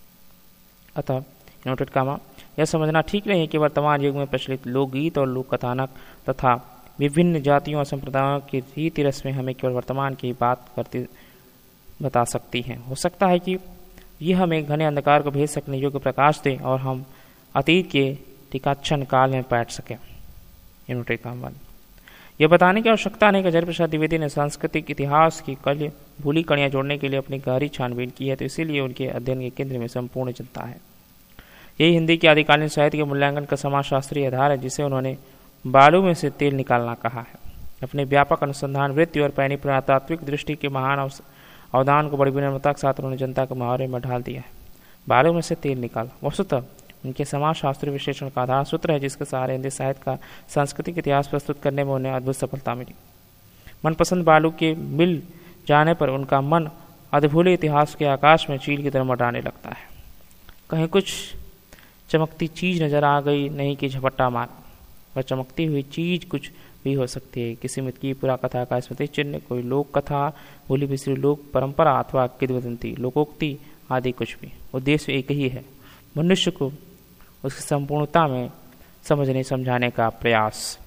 अतः इनवर्टेड कामा यह समझना ठीक नहीं है कि वर्तमान युग में प्रचलित लोकगीत और लोक कथानक तथा विभिन्न जातियों और संप्रदायों की रीति रस्में हमें केवल वर्तमान की बात करती बता सकती हैं। हो सकता है कि यह हमें घने अंधकार को भेज सकने योग्य प्रकाश दें और हम अतीत के टिकाक्षण काल में बैठ सकें। इनवर्टेड कामा यह बताने की आवश्यकता नहीं कि हजारी प्रसाद द्विवेदी ने सांस्कृतिक इतिहास की कल भूली कड़ियाँ जोड़ने के लिए अपनी गहरी छानबीन की है, तो इसीलिए उनके अध्ययन के केंद्र में संपूर्ण जनता है। यही हिंदी के आदिकालीन साहित्य के मूल्यांकन का समाजशास्त्रीय आधार है, जिसे उन्होंने बालू में से तेल निकालना कहा है। अपने व्यापक अनुसंधान वृत्ति और पैनी पुरातात्विक दृष्टि के महान अवदान को बड़ी विनम्रता के साथ उन्होंने जनता के मुहावरे में ढाल दिया है। बालू में से तेल निकाल वस्तुतः उनके समाजशास्त्रीय विश्लेषण का आधार सूत्र है, जिसके सहारे हिंदी साहित्य का सांस्कृतिक इतिहास प्रस्तुत करने में उन्हें अद्भुत सफलता मिली। मनपसंद बालू के मिल जाने पर उनका मन अधभूले इतिहास के आकाश में चील की तरह मंडराने लगता है। कहीं कुछ चमकती चीज नजर आ गई, नहीं कि झपट्टा मार। वह चमकती हुई चीज कुछ भी हो सकती है, किसी मित की पुरा कथा का स्मृति चिन्ह, कोई लोक कथा, भूली बिसरी लोक परंपरा अथवा किंवदंती, लोकोक्ति आदि कुछ भी। उद्देश्य एक ही है, मनुष्य को उसकी संपूर्णता में समझने समझाने का प्रयास।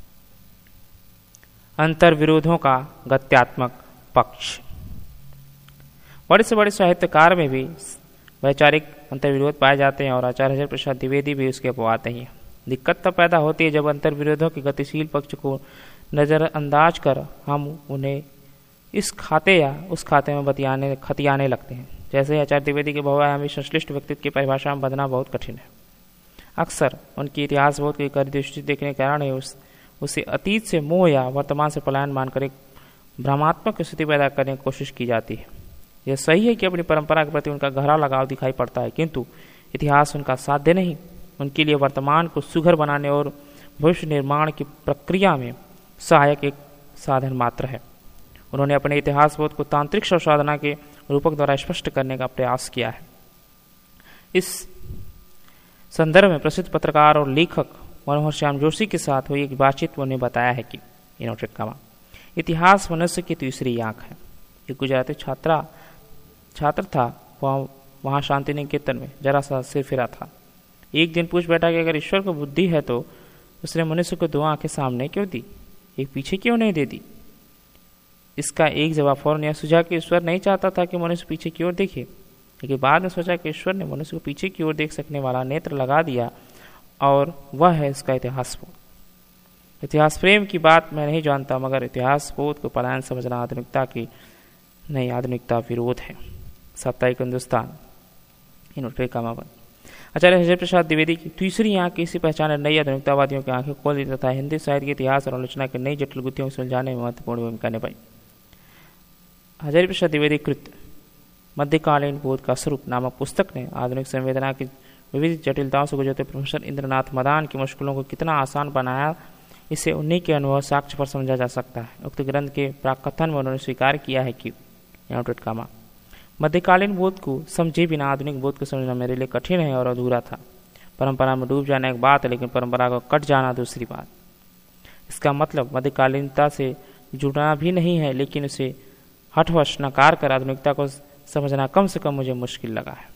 अंतर विरोधों का गत्यात्मक पक्ष। बड़े से बड़े साहित्यकार में भी वैचारिक अंतर्विरोध पाए जाते हैं और आचार्य हजारी प्रसाद द्विवेदी भी उसके अपवाद नहीं है। दिक्कत तब पैदा होती है जब अंतर्विरोधों के गतिशील पक्ष को नज़रअंदाज कर हम उन्हें इस खाते या उस खाते में बतियाने खतियाने लगते हैं। जैसे आचार्य द्विवेदी के बहुआयामी संश्लिष्ट व्यक्तित्व की परिभाषा में बदलना बहुत कठिन है। अक्सर उनकी इतिहास बोध की कर दृष्टि देखने के कारण ही उस उसे अतीत से मोह या वर्तमान से पलायन मानकर एक भ्रमात्मक स्थिति पैदा करने की कोशिश की जाती है। यह सही है कि अपनी परंपरा के प्रति उनका गहरा लगाव दिखाई पड़ता है, किंतु इतिहास उनका साध्य नहीं। उनके लिए वर्तमान को सुघर बनाने और भविष्य निर्माण की प्रक्रिया में सहायक एक साधन मात्र है। उन्होंने अपने इतिहास बोध को तांत्रिक संसाधना के रूपक द्वारा स्पष्ट करने का प्रयास किया है। इस संदर्भ में प्रसिद्ध पत्रकार और लेखक मनोहर श्याम जोशी के साथ हुई एक बातचीत में उन्हें बताया है कि इनवर्टेड कामा इतिहास मनुष्य की तीसरी आंख है। एक गुजराती छात्रा छात्र था, वह वहाँ शांति निकेतन में जरा सा सिर फिरा था। एक दिन पूछ बैठा कि अगर ईश्वर को बुद्धि है तो उसने मनुष्य को दो आंखें सामने क्यों दी, एक पीछे क्यों नहीं दे दी। इसका एक जवाब फौरन यह सुझा कि ईश्वर नहीं चाहता था कि मनुष्य पीछे की ओर देखे, लेकिन बाद में सोचा कि ईश्वर ने मनुष्य को पीछे की ओर देख सकने वाला नेत्र लगा दिया और वह है इसका इतिहास बोध। इतिहास प्रेम की बात मैं नहीं जानता, मगर इतिहास बोध को पलायन समझना आधुनिकता की नहीं, आधुनिकता विरोध है। साप्ताहिक हिंदुस्तान इनवर्टेड कामा बंद। आचार्य हजारी प्रसाद द्विवेदी की तीसरी आंख की इसी पहचान नई आधुनिकतावादियों की आंखें खोल दी तथा हिंदी साहित्य के इतिहास और आलोचना के नई जटिल गुत्थियों को सुलझाने में महत्वपूर्ण भूमिका निभाई। हजारी प्रसाद द्विवेदी कृत मध्यकालीन बोध का स्वरूप नामक पुस्तक ने आधुनिक संवेदना की विविध जटिलताओं से गुजरते प्रोफेसर इंद्रनाथ मदान की मुश्किलों को कितना आसान बनाया, इसे उन्हीं के अनुभव साक्ष्य पर समझा जा सकता है। उक्त ग्रंथ के प्राकथन में उन्होंने स्वीकार किया है कि मध्यकालीन बोध को समझे बिना आधुनिक बोध को समझना मेरे लिए कठिन है और अधूरा था। परंपरा में डूब जाना एक बात है, लेकिन परंपरा को कट जाना दूसरी बात। इसका मतलब मध्यकालीनता से जुड़ना भी नहीं है, लेकिन उसे हठवश नकार कर आधुनिकता को समझना कम से कम मुझे मुश्किल लगा है।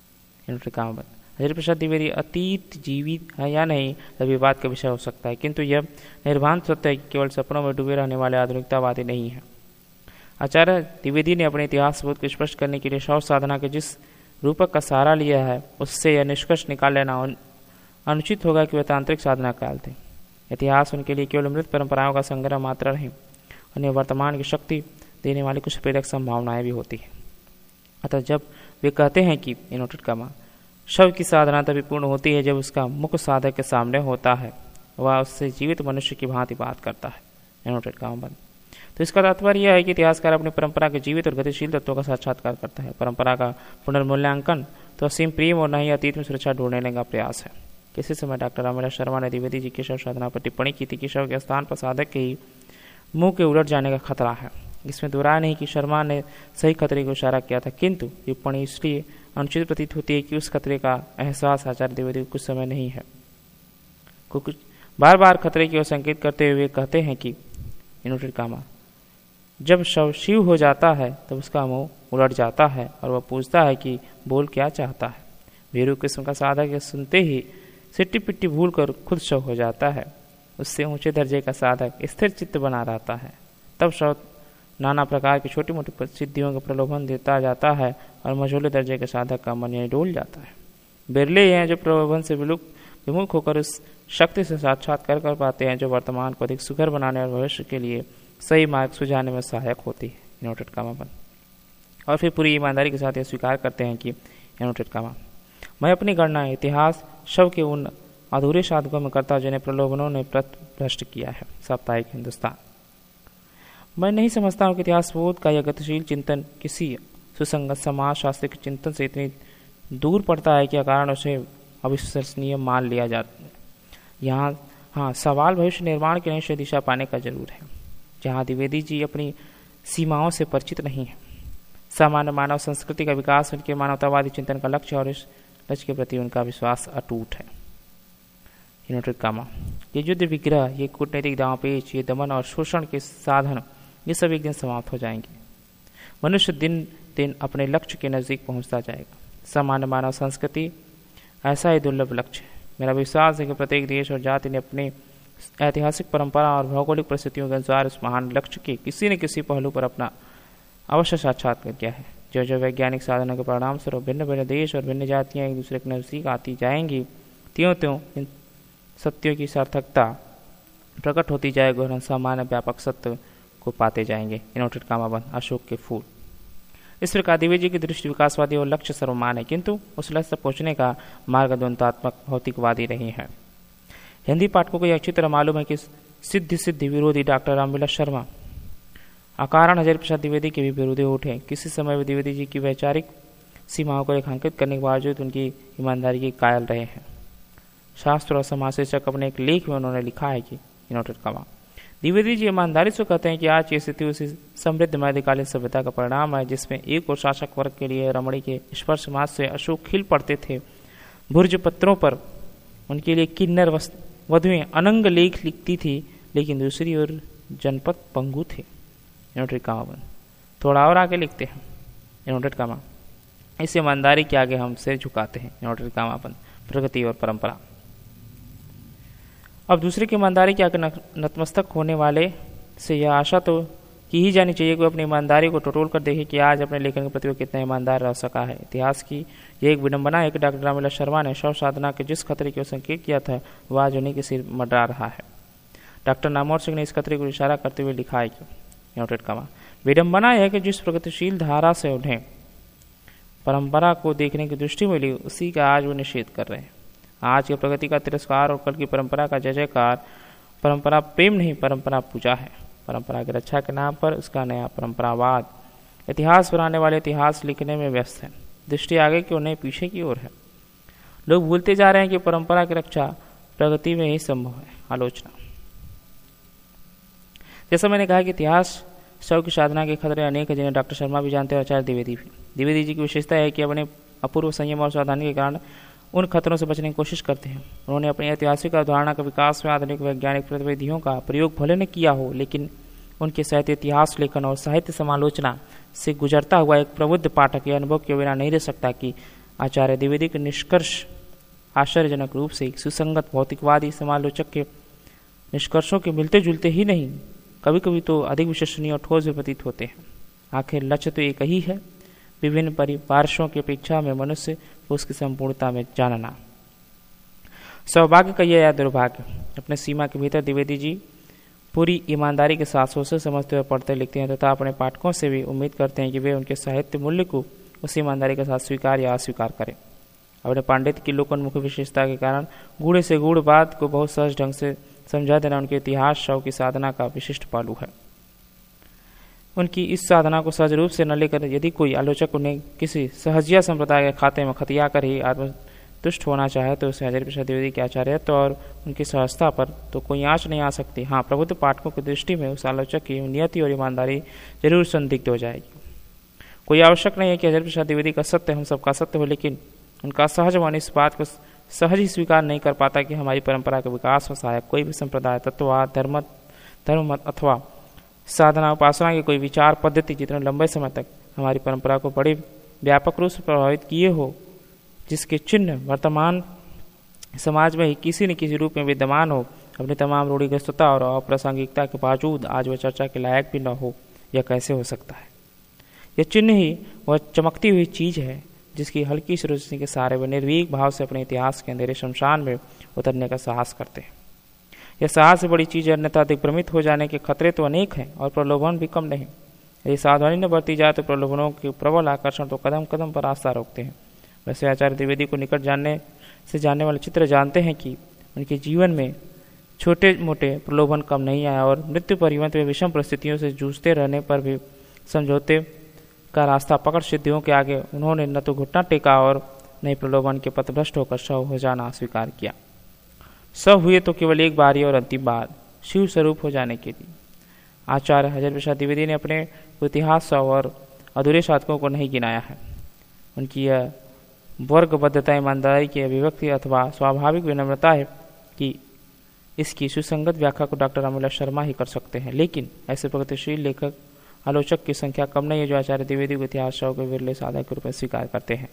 हरिहर प्रसाद द्विवेदी अतीत जीवित है या नहीं तब विवाद का विषय हो सकता है, किंतु यह निर्भांत सत्य है कि केवल सपनों में डूबे रहने वाले आधुनिकतावादी नहीं है। आचार्य द्विवेदी ने अपने इतिहास बोध को स्पष्ट करने के लिए शव साधना के जिस रूपक का सहारा लिया है, उससे यह निष्कर्ष निकाल लेना अनुचित होगा कि वे तांत्रिक साधना काल थे। इतिहास उनके लिए केवल मृत परंपराओं का संग्रह मात्र नहीं, उन्हें वर्तमान की शक्ति देने वाली कुछ प्रेरक संभावनाएं भी होती है। अतः जब वे कहते हैं कि इनोटेड कामा शव की साधना तभी पूर्ण होती है जब उसका मुख्य साधक के सामने होता है, वह उससे जीवित मनुष्य की भांति बात करता है, इनोटेड कामा बंद। तो इसका तात्पर्य यह है कि इतिहासकार अपनी परंपरा के जीवित और गतिशील तत्वों का साक्षात्कार करता है। परंपरा का पुनर्मूल्यांकन तो असीम प्रेम और न ही अतीत में सुरक्षा ढूंढने का प्रयास है। किसी समय डॉक्टर रामविलास शर्मा ने द्विवेदी जी की शव साधना पर टिप्पणी की थी कि शव के स्थान पर साधक के ही मुंह के उलट जाने का खतरा है। इसमें दो राय नहीं कि शर्मा ने सही खतरे को इशारा किया था, किंतु टिप्पणी इसलिए अनुचित प्रतीत होती है कि उस खतरे का एहसास आचार्य द्विवेदी को कुछ समय नहीं है। कुछ बार बार खतरे की ओर संकेत करते हुए कहते हैं कि इनोटेड कामा जब शव शिव हो जाता है तब उसका मुंह उलट जाता है और वह पूछता है कि बोल क्या चाहता है। भीरू किस्म का साधक सुनते ही सिट्टी पिट्टी भूल कर खुद शव हो जाता है। उससे ऊंचे दर्जे का साधक स्थिर चित्त बना रहता है। तब शव नाना प्रकार की छोटी मोटी सिद्धियों का प्रलोभन देता जाता है और मझोले दर्जे के साधक का मन यही डोल जाता है। बिरले हैं जो प्रलोभन से विलुप्त विमुख होकर उस शक्ति से साक्षात्कार कर पाते हैं जो वर्तमान को अधिक सुखर बनाने और भविष्य के लिए सही मार्ग सुझाने में सहायक होती है, इनोटेड कामा बंद। और फिर पूरी ईमानदारी के साथ यह स्वीकार करते हैं कि इनोटेड कामा मैं अपनी गणना इतिहास शव के उन अधूरे साधकों में करता हूं जिन्हें प्रलोभनों ने भ्रष्ट किया है। साप्ताहिक हिंदुस्तान। मैं नहीं समझता हूं कि इतिहास बोध का यह गतिशील चिंतन किसी सुसंगत समाज शास्त्र के चिंतन से इतनी दूर पड़ता है कि कारण उसे अविश्वसनीय मान लिया जाता है। यहाँ हाँ सवाल भविष्य निर्माण की निश्चय दिशा पाने का जरूर है, जहाँ द्विवेदी जी अपनी सीमाओं से परिचित नहीं है। सामान्य मानव संस्कृति का विकास उनके मानवतावादी चिंतन का लक्ष्य और इस लक्ष्य के प्रति उनका विश्वास अटूट है। इनोटेड कामा ये युद्ध विग्रह, ये कूटनीतिक दांवपेच, ये दमन और शोषण के साधन, ये सब एक दिन समाप्त हो जाएंगे। मनुष्य दिन दिन अपने लक्ष्य के नजदीक पहुंचता जाएगा। सामान्य मानव संस्कृति ऐसा ही दुर्लभ लक्ष्य है। मेरा विश्वास है कि प्रत्येक देश और जाति ने अपने ऐतिहासिक परंपरा और भौगोलिक परिस्थितियों के अनुसार इस महान लक्ष्य के किसी न किसी पहलू पर अपना अवश्य साक्षात्कार किया है। जो जो वैज्ञानिक साधनों के परिणाम स्वरूप भिन्न भिन्न देश और भिन्न जातियां एक दूसरे के नजदीक आती जाएंगी, त्यों त्यों इन सत्यों की सार्थकता प्रकट होती जाएगी और सामान्य व्यापक सत्य को पाते जाएंगे। इनोटेड कामा बंद। अशोक के फूल। इस प्रकार द्विवेदी की दृष्टि विकासवादी और लक्ष्य सर्वमान है, किंतु उस लक्ष्य तक पहुंचने का मार्ग द्वंद्वात्मक भौतिकवादी नहीं है। हिंदी पाठकों को यह अच्छी तरह मालूम है कि सिद्धि सिद्धि विरोधी डॉक्टर रामविलास शर्मा अकारण हरिहर प्रसाद द्विवेदी के भी विरोधी उठे। किसी समय वे द्विवेदी जी की वैचारिक सीमाओं को रेखांकित करने के बावजूद उनकी ईमानदारी के कायल रहे हैं। शास्त्र और समाज शीर्षक अपने एक लेख में उन्होंने लिखा है कि इनोटेड कामा द्विवेदी जी ईमानदारी से कहते हैं कि आज की स्थिति उसी समृद्ध मध्यकालीन सभ्यता का परिणाम है जिसमें एक और शासक वर्ग के लिए रमणी के स्पर्श मास से अशोक खिल पड़ते थे। भुर्ज पत्रों पर उनके लिए किन्नर वधुएं अनंग लेख लिखती थी, लेकिन दूसरी ओर जनपद पंगु थे। इनोटेड कामा बंद। थोड़ा और आगे लिखते हैं इनोटेड कामा इस ईमानदारी के आगे हम सिर झुकाते हैं। इनोटेड कामा बंद। प्रगति और परंपरा। अब दूसरे की ईमानदारी के आगे नतमस्तक होने वाले से यह आशा तो की ही जानी चाहिए कि वह अपनी ईमानदारी को टटोल कर देखे कि आज अपने लेखन के प्रति वो कितना ईमानदार रह सका है। इतिहास की यह एक विडंबना है कि डॉक्टर रामविलास शर्मा ने शव साधना के जिस खतरे की ओर संकेत किया था वह आज उन्हीं के सिर मंडरा रहा है। डॉक्टर नामोर सिंह ने इस खतरे को इशारा करते हुए लिखा है कि नोटेड कामा विडंबना है कि जिस प्रगतिशील धारा से उन्हें परंपरा को देखने की दृष्टि मिली उसी का आज वो निषेध कर रहे हैं। आज की प्रगति का तिरस्कार और कल की परंपरा का जय जयकार परंपरा प्रेम नहीं, परंपरा पूजा है। परंपरा की रक्षा के नाम पर उसका नया परंपरावाद इतिहास बनाने वाले इतिहास लिखने में व्यस्त हैं, दृष्टि आगे की ओर नहीं पीछे की ओर है। लोग भूलते जा रहे हैं कि परंपरा की रक्षा प्रगति में ही संभव है। आलोचना, जैसा मैंने कहा कि इतिहास शव की साधना के खतरे अनेक है, जिन्हें डॉक्टर शर्मा भी जानते हैं और आचार्य द्विवेदी भी। द्विवेदी जी की विशेषता है कि अपने अपूर्व संयम और सावधानी के कारण उन खतरों से बचने की कोशिश करते हैं। उन्होंने अपनी ऐतिहासिक अवधारणा का विकास में आधुनिक वैज्ञानिक प्रतिविधियों का प्रयोग भले ने किया हो, लेकिन उनके साहित्य इतिहास लेखन और साहित्य समालोचना से गुजरता हुआ एक प्रबुद्ध पाठक यह अनुभव के बिना नहीं रह सकता कि आचार्य द्विवेदी के निष्कर्ष आश्चर्यजनक रूप से एक सुसंगत भौतिकवादी समालोचक के निष्कर्षों के मिलते जुलते ही नहीं, कभी कभी तो अधिक विश्वसनीय और ठोस भी प्रतीत होते हैं। आखिर लक्ष्य तो एक ही है, विभिन्न परिपार्श्वों की अपेक्षा में मनुष्य को उसकी संपूर्णता में जानना। सौभाग्य का यह या दुर्भाग्य, अपने सीमा के भीतर द्विवेदी जी पूरी ईमानदारी के साथ सोचते समझते हुए पढ़ते लिखते हैं तथा अपने पाठकों से भी उम्मीद करते हैं कि वे उनके साहित्य मूल्य को उस ईमानदारी के साथ स्वीकार या अस्वीकार करें। अपने पांडित्य की लोकोन्मुख विशेषता के कारण गूढ़े से गूढ़ बात को बहुत सहज ढंग से समझा देना उनके इतिहास शव की साधना का विशिष्ट पहलू है। उनकी इस साधना को सहज रूप से न लेकर यदि कोई आलोचक उन्हें किसी सहजिया संप्रदाय के खाते में खतिया कर ही आत्मतुष्ट होना चाहे तो उसे हजारी प्रसाद द्विवेदी के आचार्यत्व और उनकी सहजता पर तो कोई आँच नहीं आ सकती। हाँ, प्रबुद्ध पाठकों की दृष्टि में उस आलोचक की नियति और ईमानदारी जरूर संदिग्ध हो जाएगी। कोई आवश्यक नहीं है कि हजारी प्रसाद द्विवेदी का सत्य हम सबका सत्य हो, लेकिन उनका सहज मन इस बात को सहज ही स्वीकार नहीं कर पाता कि हमारी परंपरा के विकास में सहायक कोई भी संप्रदाय, तत्ववाद, धर्म धर्म मत अथवा साधना उपासना की कोई विचार पद्धति जितने लंबे समय तक हमारी परंपरा को बड़े व्यापक रूप से प्रभावित किए हो, जिसके चिन्ह वर्तमान समाज में ही किसी न किसी रूप में विद्यमान हो, अपनी तमाम रूढ़िग्रस्तता और अप्रासंगिकता के बावजूद आज वह चर्चा के लायक भी न हो, यह कैसे हो सकता है? यह चिन्ह ही वह चमकती हुई चीज है जिसकी हल्की सी रोशनी के सारे वे निर्भीक भाव से अपने इतिहास के अंधेरे शमशान में उतरने का साहस करते हैं। यह साहस से बड़ी चीज है, अन्यथा दिग्भ्रमित हो जाने के खतरे तो अनेक हैं और प्रलोभन भी कम नहीं। यदि सावधानी न बरती जाए तो प्रलोभनों के प्रबल आकर्षण तो कदम कदम पर रास्ता रोकते हैं। वैसे आचार्य द्विवेदी को निकट जानने से जानने वाले चित्र जानते हैं कि उनके जीवन में छोटे मोटे प्रलोभन कम नहीं आया और मृत्यु पर्यंत वे विषम परिस्थितियों से जूझते रहने पर भी समझौते का रास्ता पकड़ सिद्धियों के आगे उन्होंने न तो घुटना टेका और न ही प्रलोभन के पथभ्रष्ट होकर शव हो जाना स्वीकार किया। सब हुए तो केवल एक बारी और अंतिम बार शिव स्वरूप हो जाने के लिए। आचार्य हजारी प्रसाद द्विवेदी ने अपने इतिहास शव और अधूरे साधकों को नहीं गिनाया है। उनकी यह वर्गबद्धता ईमानदारी की अभिव्यक्ति अथवा स्वाभाविक विनम्रता है कि इसकी सुसंगत व्याख्या को डॉक्टर रामविलास शर्मा ही कर सकते हैं, लेकिन ऐसे प्रगतिशील लेखक आलोचक की संख्या कम नहीं है जो आचार्य द्विवेदी को इतिहास शव के विरले साधक के रूप में स्वीकार करते हैं।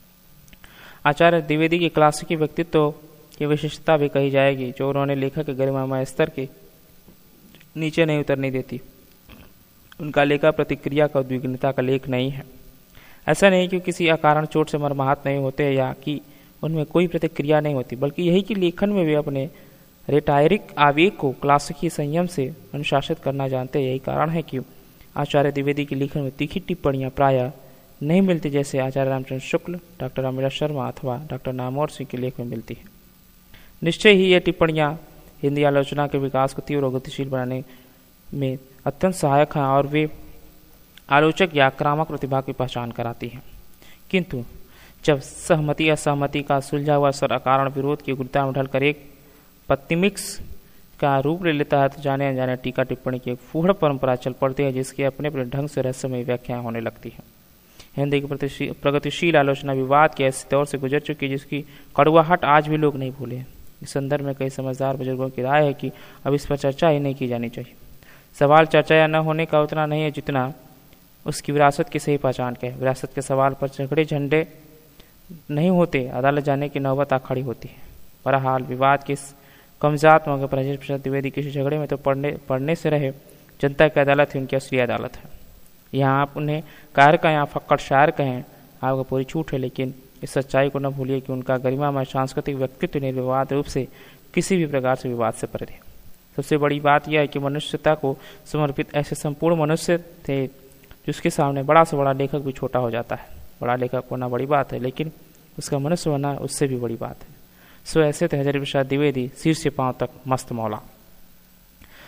आचार्य द्विवेदी की क्लासिकी व्यक्तित्व की विशेषता भी कही जाएगी जो उन्होंने लेखक के गरिमामय स्तर के नीचे नहीं उतरने देती। उनका लेखा प्रतिक्रिया का उद्विग्नता का लेख नहीं है। ऐसा नहीं कि किसी अकारण चोट से मर्माहत नहीं होते या कि उनमें कोई प्रतिक्रिया नहीं होती, बल्कि यही कि लेखन में वे अपने रिटायरिक आवेग को क्लासिकी संयम से अनुशासित करना जानते। यही कारण है कि आचार्य द्विवेदी की लेखन में तीखी टिप्पणियां प्रायः नहीं मिलती, जैसे आचार्य रामचंद्र शुक्ल, डॉक्टर रामविलास शर्मा अथवा डॉक्टर नामवर सिंह के लेख में मिलती है। निश्चय ही ये टिप्पणियां हिंदी आलोचना के विकास को तीव्र और गतिशील बनाने में अत्यंत सहायक हैं और वे आलोचक या आक्रामक प्रतिभा की पहचान कराती हैं। किंतु जब सहमति असहमति का सुलझा हुआ सर अकारण विरोध की उग्रता में ढलकर एक पत्तिमिक्स का रूप ले लेता है तो जाने अनजाने टीका टिप्पणी की एक फूहड़ परंपरा चल पड़ती है, जिसकी अपने अपने ढंग से रहस्यमय व्याख्याएं होने लगती है। हिंदी की प्रगतिशील आलोचना विवाद के ऐसे दौर से गुजर चुकी है जिसकी कड़वाहट आज भी लोग नहीं भूले। इस संदर्भ में कई समझदार बुजुर्गों की राय है कि अब इस पर चर्चा ही नहीं की जानी चाहिए। सवाल चर्चा या न होने का उतना नहीं है जितना उसकी विरासत की सही पहचान का है। विरासत के सवाल पर झगड़े झंडे नहीं होते, अदालत जाने की नौबत आ खड़ी होती है। बहरहाल विवाद के कमजात मौके पर हजारी प्रसाद द्विवेदी किसी झगड़े में तो पढ़ने पढ़ने से रहे, जनता की अदालत ही उनकी असली अदालत है। यहाँ आप उन्हें कायर का यहाँ फक्कड़ शायर कहें, आपका पूरी छूट है, लेकिन इस सच्चाई को न भूलिए कि उनका गरिमामय सांस्कृतिक व्यक्तित्व निर्विवाद रूप से किसी भी प्रकार से विवाद से परे थे। सबसे बड़ी बात यह है कि मनुष्यता को समर्पित ऐसे संपूर्ण मनुष्य थे जिसके सामने बड़ा से बड़ा लेखक भी छोटा हो जाता है। बड़ा लेखक होना बड़ी बात है, लेकिन उसका मनुष्य होना उससे भी बड़ी बात है। सो ऐसे थे हजारी प्रसाद द्विवेदी, सिर से पांव तक मस्त मौला।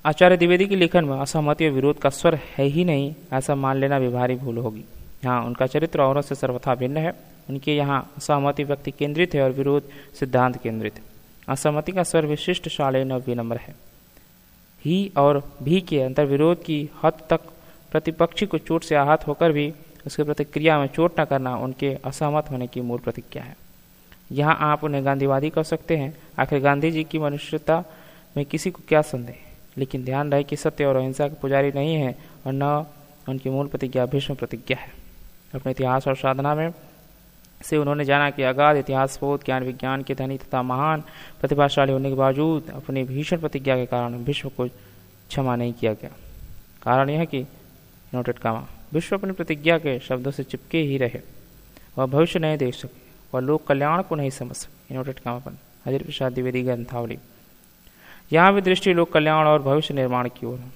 आचार्य द्विवेदी के लेखन में असहमति और विरोध का स्वर है ही नहीं, ऐसा मान लेना भी भारी भूल होगी। हाँ, उनका चरित्र औरों से सर्वथा भिन्न है। उनके यहाँ असहमति व्यक्ति केंद्रित है और विरोध सिद्धांत केंद्रित है। असहमति का स्वर विशिष्ट, शालीन और विनम्र है। ही और भी के अंतर विरोध की हद तक प्रतिपक्षी को चोट से आहत होकर भी उसके प्रतिक्रिया में चोट न करना उनके असहमत होने की मूल प्रतिज्ञा है। यहाँ आप उन्हें गांधीवादी कह सकते हैं। आखिर गांधी जी की मनुष्यता में किसी को क्या संदेह, लेकिन ध्यान रहे कि सत्य और अहिंसा के पुजारी नहीं है और न उनकी मूल प्रतिज्ञा भीष्म प्रतिज्ञा है। अपने इतिहास और साधना में से उन्होंने जाना कि अगाध इतिहास बोध, ज्ञान विज्ञान के धनी तथा महान प्रतिभाशाली होने के बावजूद अपनी भीषण प्रतिज्ञा के कारण भीष्म को क्षमा नहीं किया गया। कारण यह कि नोटेड कामा विश्व अपनी प्रतिज्ञा के शब्दों से चिपके ही रहे। वह भविष्य नहीं देख सके, वह लोक कल्याण को नहीं समझ सके। नोटेड कामापन हरिहर प्रसाद द्विवेदी ग्रंथावली। यहाँ भी दृष्टि लोक कल्याण और भविष्य निर्माण की ओर है।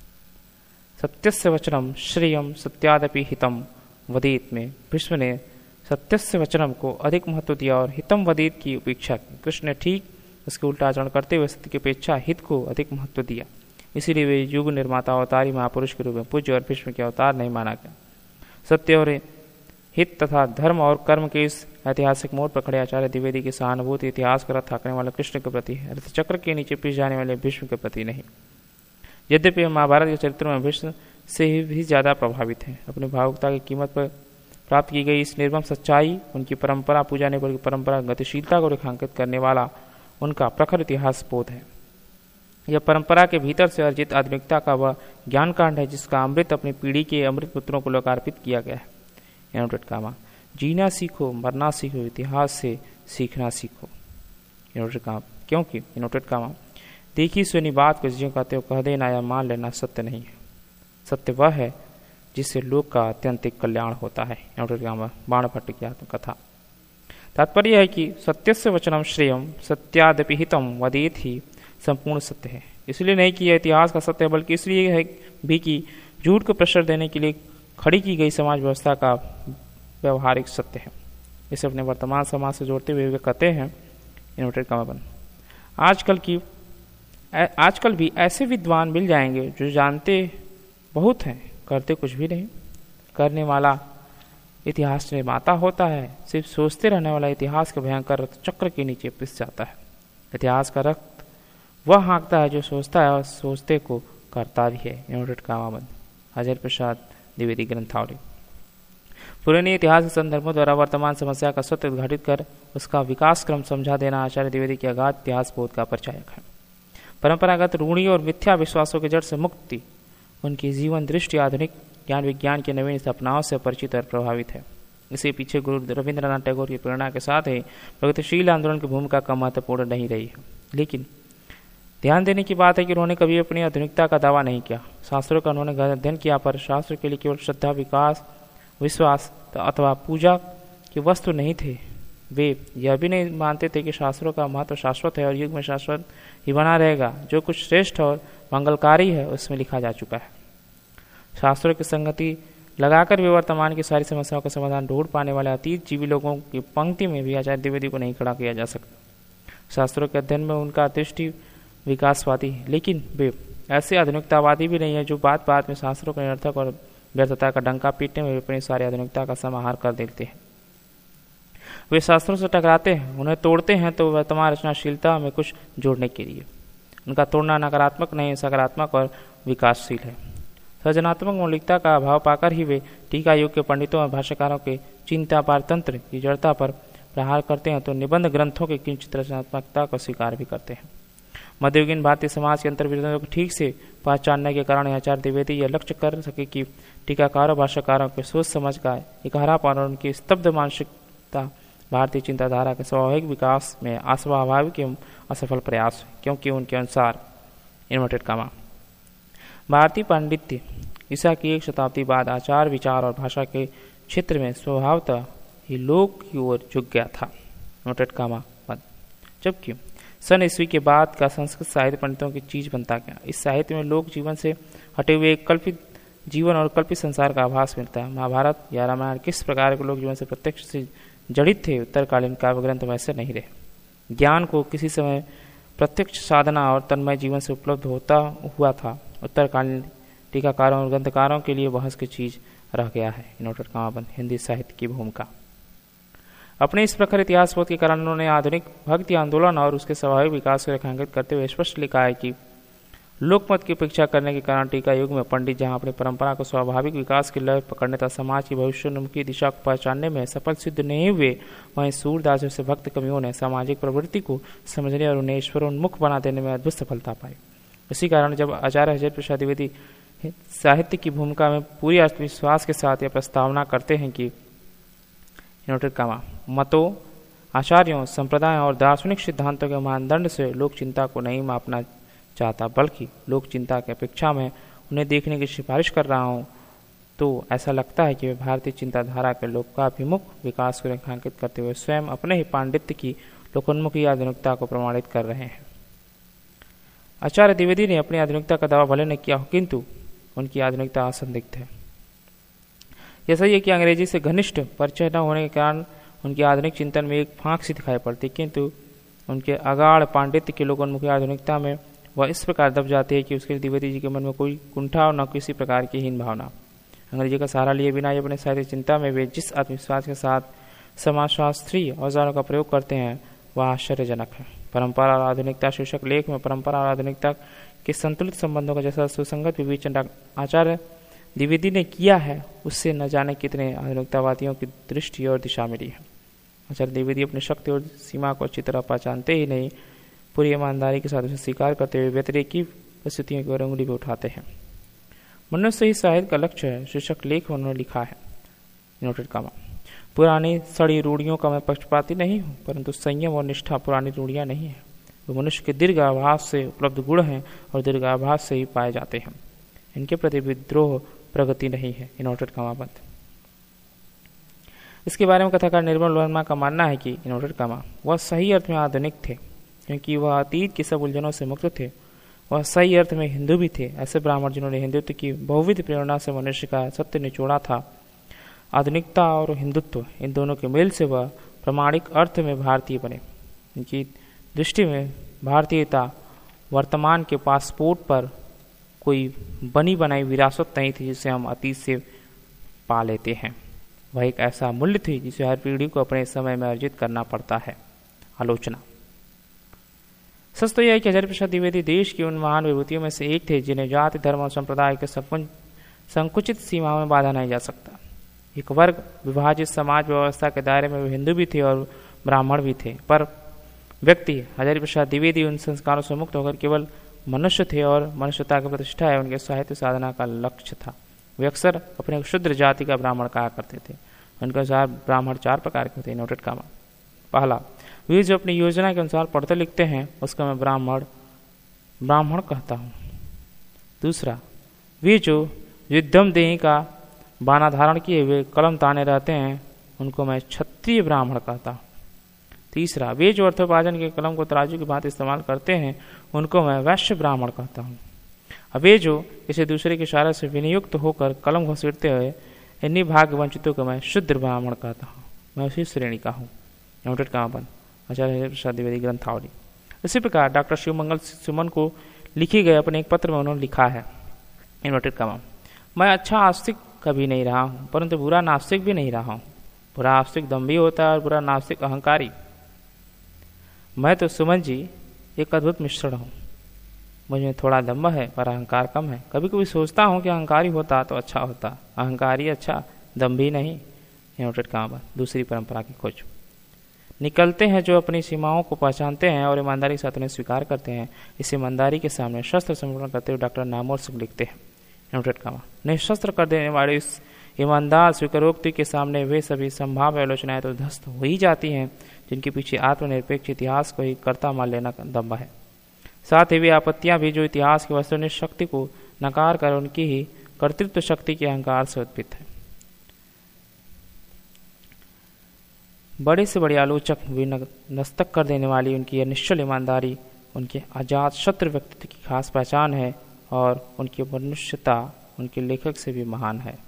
सत्यस्य वचनम श्रेयम सत्यादपि हितम वदेत में भीष्म ने सत्यस्य वचनम को अधिक महत्व दिया और हितम वदेत की उपेक्षा की। कृष्ण ने ठीक उसके उल्टा आचरण करते हुए सत्य की अपेक्षा हित को अधिक महत्व दिया। इसीलिए वे युग निर्माता अवतारी महापुरुष के रूप में पूज्य और भीष्म के अवतार नहीं माना गया। सत्य और हित तथा धर्म और कर्म के इस ऐतिहासिक मोड़ पर खड़े आचार्य द्विवेदी की सहानुभूति इतिहास का रथ हाँकने वाले कृष्ण के प्रति है, रथचक्र के नीचे पीछे जाने वाले भीष्म के प्रति नहीं। यद्यपि महाभारत के चरित्र में भीष्म से भी ज्यादा प्रभावित है। अपनी भावुकता की कीमत पर प्राप्त की गई इस निर्मम सच्चाई, उनकी परंपरा पूजा नहीं बल्कि परंपरा गतिशीलता को रेखांकित करने वाला उनका प्रखर इतिहास बोध है। यह परंपरा के भीतर से अर्जित आधुनिकता का वह ज्ञान कांड है जिसका अमृत अपनी पीढ़ी के अमृत पुत्रों को लोकार्पित किया गया है। इनोटेड कामा जीना सीखो, मरना सीखो, इतिहास से सीखना सीखो। इनोटेड कामा क्योंकि इनोटेड कामा देखी सुनी बात को जियो कहते हो कह देना या मान लेना सत्य नहीं है। सत्य वह है जिससे लोक का अत्यंतिक कल्याण होता है। इनोटेड कामा बाणभट्ट की आत्मकथा। तात्पर्य है कि सत्यस्य वचनम श्रेयम सत्यादपि हितम वदेत ही संपूर्ण सत्य है। इसलिए नहीं कि यह इतिहास का सत्य है, बल्कि इसलिए है भी कि झूठ को प्रश्रय देने के लिए खड़ी की गई समाज व्यवस्था का व्यवहारिक सत्य है। इसे अपने वर्तमान समाज से जोड़ते हुए वे कहते हैं इनोटेड कामापन आजकल की आजकल भी ऐसे विद्वान मिल जाएंगे जो जानते बहुत हैं, करते कुछ भी नहीं। करने वाला इतिहास निर्माता होता है, सिर्फ सोचते रहने वाला इतिहास के भयंकर चक्र के नीचे पिस जाता है। इतिहास का रक्त वह हाँकता है जो सोचता है और सोचते को करता भी है। इनोटेड कामाबंद हरिहर प्रसाद द्विवेदी ग्रंथावली। पुराने इतिहास के संदर्भों द्वारा वर्तमान समस्या का सत्य उद्घाटित कर उसका विकास क्रम समझा देना आचार्य द्विवेदी के अगाध इतिहास बोध का परिचायक है। परंपरागत रूढ़ी और मिथ्या विश्वासों के जड़ से मुक्ति उनकी जीवन दृष्टि आधुनिक ज्ञान विज्ञान के नवीन सपनाओं से परिचित और प्रभावित है। इसके पीछे गुरु रविंद्रनाथ टैगोर की प्रेरणा के साथ ही प्रगतिशील आंदोलन की भूमिका कम महत्वपूर्ण नहीं रही है। लेकिन ध्यान देने की बात है कि उन्होंने कभी अपनी आधुनिकता का दावा नहीं किया। शास्त्रों का उन्होंने अध्ययन किया, पर शास्त्र के लिए केवल श्रद्धा, विकास, विश्वास अथवा पूजा की वस्तु नहीं थे। वे यह भी नहीं मानते थे कि शास्त्रों का महत्व शाश्वत है और युग में शाश्वत ही बना रहेगा। जो कुछ श्रेष्ठ और मंगलकारी है उसमें लिखा जा चुका है। शास्त्रों की संगति लगाकर भी वर्तमान की सारी समस्याओं का समाधान ढूंढ पाने वाले अतीत जीवी लोगों की पंक्ति में भी आचार्य द्विवेदी को नहीं खड़ा किया जा सकता। शास्त्रों के अध्ययन में उनका दृष्टि विकासवादी है, लेकिन वे ऐसे आधुनिकतावादी भी नहीं है जो बात बात में शास्त्रों के निरर्थक और व्यर्थता का डंका पीटने में अपनी सारी आधुनिकता का समाहार कर देते हैं। वे शास्त्रों से टकराते हैं, उन्हें तोड़ते हैं तो वर्तमान रचनाशीलता में कुछ जोड़ने के लिए। उनका तोड़ना नकारात्मक नहीं, सकारात्मक और विकासशील है। सृजनात्मक मौलिकता का अभाव पाकर ही वे टीका युग के पंडितों और भाष्यकारों के चिंता पारतंत्र की जड़ता पर प्रहार करते हैं तो निबंध ग्रंथों के किंचित रचनात्मकता को स्वीकार भी करते हैं। मध्ययुगीन भारतीय समाज के अंतर्विरोधों को ठीक से पहचानने के कारण आचार्य द्विवेदी यह लक्ष्य कर सके कि टीकाकारों भाष्यकारों के सोच समझ का एक हरापन और उनकी स्तब्ध मानसिकता भारतीय चिंताधारा के स्वाभाविक विकास में अस्वाभाविक एवं असफल प्रयास है, क्योंकि उनके अनुसार इन्वर्टेड कामा भारतीय पांडित्य ईसा की एक शताब्दी बाद आचार विचार और भाषा के क्षेत्र में स्वभावतः ही लोक की ओर झुक गया था। इन्वर्टेड कामा बंद। जबकि सन ईस्वी के बाद का संस्कृत साहित्य पंडितों की चीज बनता गया। इस साहित्य में लोक जीवन से हटे हुए एक कल्पित जीवन और कल्पित संसार का आभास मिलता है। महाभारत या रामायण किस प्रकार के लोक जीवन से प्रत्यक्ष से जड़ित थे, उत्तरकालीन काव्य ग्रंथ वैसे नहीं रहे। ज्ञान को किसी समय प्रत्यक्ष साधना और तन्मय जीवन से उपलब्ध होता हुआ था, उत्तरकालीन टीकाकारों और ग्रंथकारों के लिए बहस की चीज रह गया है। इनवर्टेड कॉमा बंद। हिंदी साहित्य की भूमिका। अपने इस प्रखर इतिहास बोध के कारण उन्होंने आधुनिक भक्ति आंदोलन और उसके स्वाभाविक विकास को रेखांकित करते हुए स्पष्ट लिखा है कि लोकमत की उपेक्षा करने के कारण टीका युग में पंडित जहां अपनी परंपरा को स्वाभाविक विकास की लय पकड़ने तथा समाज की भविष्योन्मुखी दिशा को पहचानने में सफल सिद्ध नहीं हुए, वहीं सूरदास जैसे भक्त कवियों ने सामाजिक प्रवृत्ति को समझने और उन्हें ईश्वरोन्मुख बना देने में अद्भुत सफलता पाई। इसी कारण जब आचार्य हरिहर प्रसाद द्विवेदी साहित्य की भूमिका में पूरी आत्मविश्वास के साथ यह प्रस्तावना करते हैं कि मतों, आचार्यों, संप्रदायों और दार्शनिक सिद्धांतों के मानदंड से लोक चिंता को नहीं मापना चाहता, बल्कि लोक चिंता की अपेक्षा में उन्हें देखने की सिफारिश कर रहा हूँ, तो ऐसा लगता है कि वे भारतीय चिंताधारा के लोकाभिमुख विकास को रेखांकित करते हुए स्वयं अपने ही पांडित्य की लोकोन्मुखी आधुनिकता को प्रमाणित कर रहे हैं। आचार्य द्विवेदी ने अपनी आधुनिकता का दावा भले न किया हो, किंतु उनकी आधुनिकता असंदिग्ध है। यह सही है कि अंग्रेजी से घनिष्ठ परिचय न होने के कारण उनकी आधुनिक चिंतन में एक फांक सी दिखाई पड़ती, किंतु उनके अगाढ़ पांडित्य के लोकोन्मुखी आधुनिकता में वह इस प्रकार दब जाती है कि उसके द्विवेदी जी के मन में कोई कुंठा और न किसी प्रकार की हीन भावना। अंग्रेजी का सहारा लिए बिना अपने साहित्य चिंता में वे जिस आत्मविश्वास के साथ समाजशास्त्रीय औजारों का प्रयोग करते हैं वह आश्चर्यजनक है। परंपरा और आधुनिकता शीर्षक लेख में परंपरा और आधुनिकता के संतुलित संबंधों का जैसा सुसंगत विवेचन आचार्य द्विवेदी ने किया है, उससे न जाने कितने आधुनिकतावादियों की दृष्टि और दिशा मिली है। आचार्य द्विवेदी अपनी शक्ति और सीमा को अच्छी तरह पहचानते ही नहीं, पूरी ईमानदारी के साथ उसे स्वीकार करते हुए व्यतिरेकी परिस्थितियों की ओर उंगली भी उठाते हैं। मनुष्य ही साहित्य का लक्ष्य है, शीर्षक लेख में उन्होंने लिखा है नोटेड कॉमा पुरानी सड़ी रूढ़ियों का मैं पक्षपाती नहीं हूँ, परंतु संयम और निष्ठा पुरानी रूढ़ियाँ नहीं है। वो मनुष्य के दीर्घ आभास से उपलब्ध गुण हैं और दीर्घ आभास से ही पाए जाते हैं। इनके प्रति विद्रोह प्रगति नहीं है। इनवर्टेड कॉमा बंद। इसके बारे में कथाकार निर्मल वर्मा का मानना है कि इनवर्टेड कॉमा वह सही अर्थ में आधुनिक थे, क्योंकि वह अतीत की सब उलझनों से मुक्त थे। वह सही अर्थ में हिंदू भी थे, ऐसे ब्राह्मण जिन्होंने हिंदुत्व की बहुविध प्रेरणा से मनुष्य का सत्य निचोड़ा था। आधुनिकता और हिंदुत्व इन दोनों के मेल से वह प्रामाणिक अर्थ में भारतीय बने। इनकी दृष्टि में भारतीयता वर्तमान के पासपोर्ट पर कोई बनी बनाई विरासत नहीं थी जिसे हम अतीत से पा लेते हैं। वह एक ऐसा मूल्य थी जिसे हर पीढ़ी को अपने समय में अर्जित करना पड़ता है। आलोचना। सच तो यह है कि हरिहर प्रसाद द्विवेदी देश की उन महान विभूतियों में से एक थे जिन्हें जाति, धर्म और संप्रदाय के संकुचित सीमाओं में बाधा नहीं जा सकता। एक वर्ग विभाजित समाज व्यवस्था के दायरे में वे हिंदू भी थे और ब्राह्मण भी थे, पर व्यक्ति हरिहर प्रसाद द्विवेदी उन संस्कारों से मुक्त होकर केवल मनुष्य थे और मनुष्यता की प्रतिष्ठा है उनके साहित्य साधना का लक्ष्य था। वे अक्सर अपने शुद्र जाति का ब्राह्मण कहा करते थे। उनके अनुसार ब्राह्मण चार प्रकार के होते हैं। Noted comma. पहला, वे जो अपनी योजना के अनुसार पढ़ते लिखते हैं उसको मैं ब्राह्मण ब्राह्मण कहता हूँ। दूसरा, वे जो युद्धम देही का बाना धारण किए हुए कलम ताने रहते हैं उनको मैं क्षत्रिय ब्राह्मण कहता हूँ। तीसरा, वे जो अर्थोपार्जन के कलम को तराजू की बात इस्तेमाल करते हैं उनको मैं वैश्य ब्राह्मण कहता हूँ। अब वे जो किसी दूसरे के इशारे से विनियुक्त होकर कलम घसीटते हुए इन्हीं भाग्य वंचितों को मैं शुद्र ब्राह्मण कहता हूँ। मैं उसी श्रेणी का हूँ। नोटेड कॉमा बंद। आचार्य हरिहर प्रसाद द्विवेदी ग्रंथावली। इसी प्रकार डॉक्टर शिवमंगल सुमन को लिखे गए अपने एक पत्र में उन्होंने लिखा है इनवर्टेड कॉमा, मैं अच्छा आस्तिक कभी नहीं रहा हूँ, परंतु बुरा नास्तिक भी नहीं रहा हूँ। बुरा आस्तिक दम्भी होता है और बुरा नास्तिक अहंकारी। मैं तो सुमन जी एक अद्भुत मिश्रण हूँ। मुझमें थोड़ा दम्भ है पर अहंकार कम है। कभी कभी सोचता हूँ कि अहंकारी होता तो अच्छा होता, अहंकारी अच्छा, दम्भी नहीं। Noted comma. दूसरी परंपरा की खोज। निकलते हैं जो अपनी सीमाओं को पहचानते हैं और ईमानदारी के साथ उन्हें स्वीकार करते हैं। इस ईमानदारी के सामने शस्त्र समर्पण करते हुए डॉक्टर नामोर सिंह लिखते हैं नोटेड कॉमा, निशस्त्र कर देने वाले इस ईमानदार स्वीकारोक्ति के सामने वे सभी संभाव्य आलोचनाएं तो ध्वस्त हो ही जाती हैं जिनके पीछे आत्मनिरपेक्ष इतिहास को ही कर्ता मान लेना दम्भ है। साथ ही वे आपत्तियां भी जो इतिहास की वस्तुनिष्ठ शक्ति को नकार कर उनकी ही कर्तृत्व शक्ति के अहंकार से उत्पन्न है। बड़े से बड़े आलोचक वे नस्तक कर देने वाली उनकी यह निश्चल ईमानदारी उनके आजाद शत्रु व्यक्तित्व की खास पहचान है और उनकी मनुष्यता उनके लेखक से भी महान है।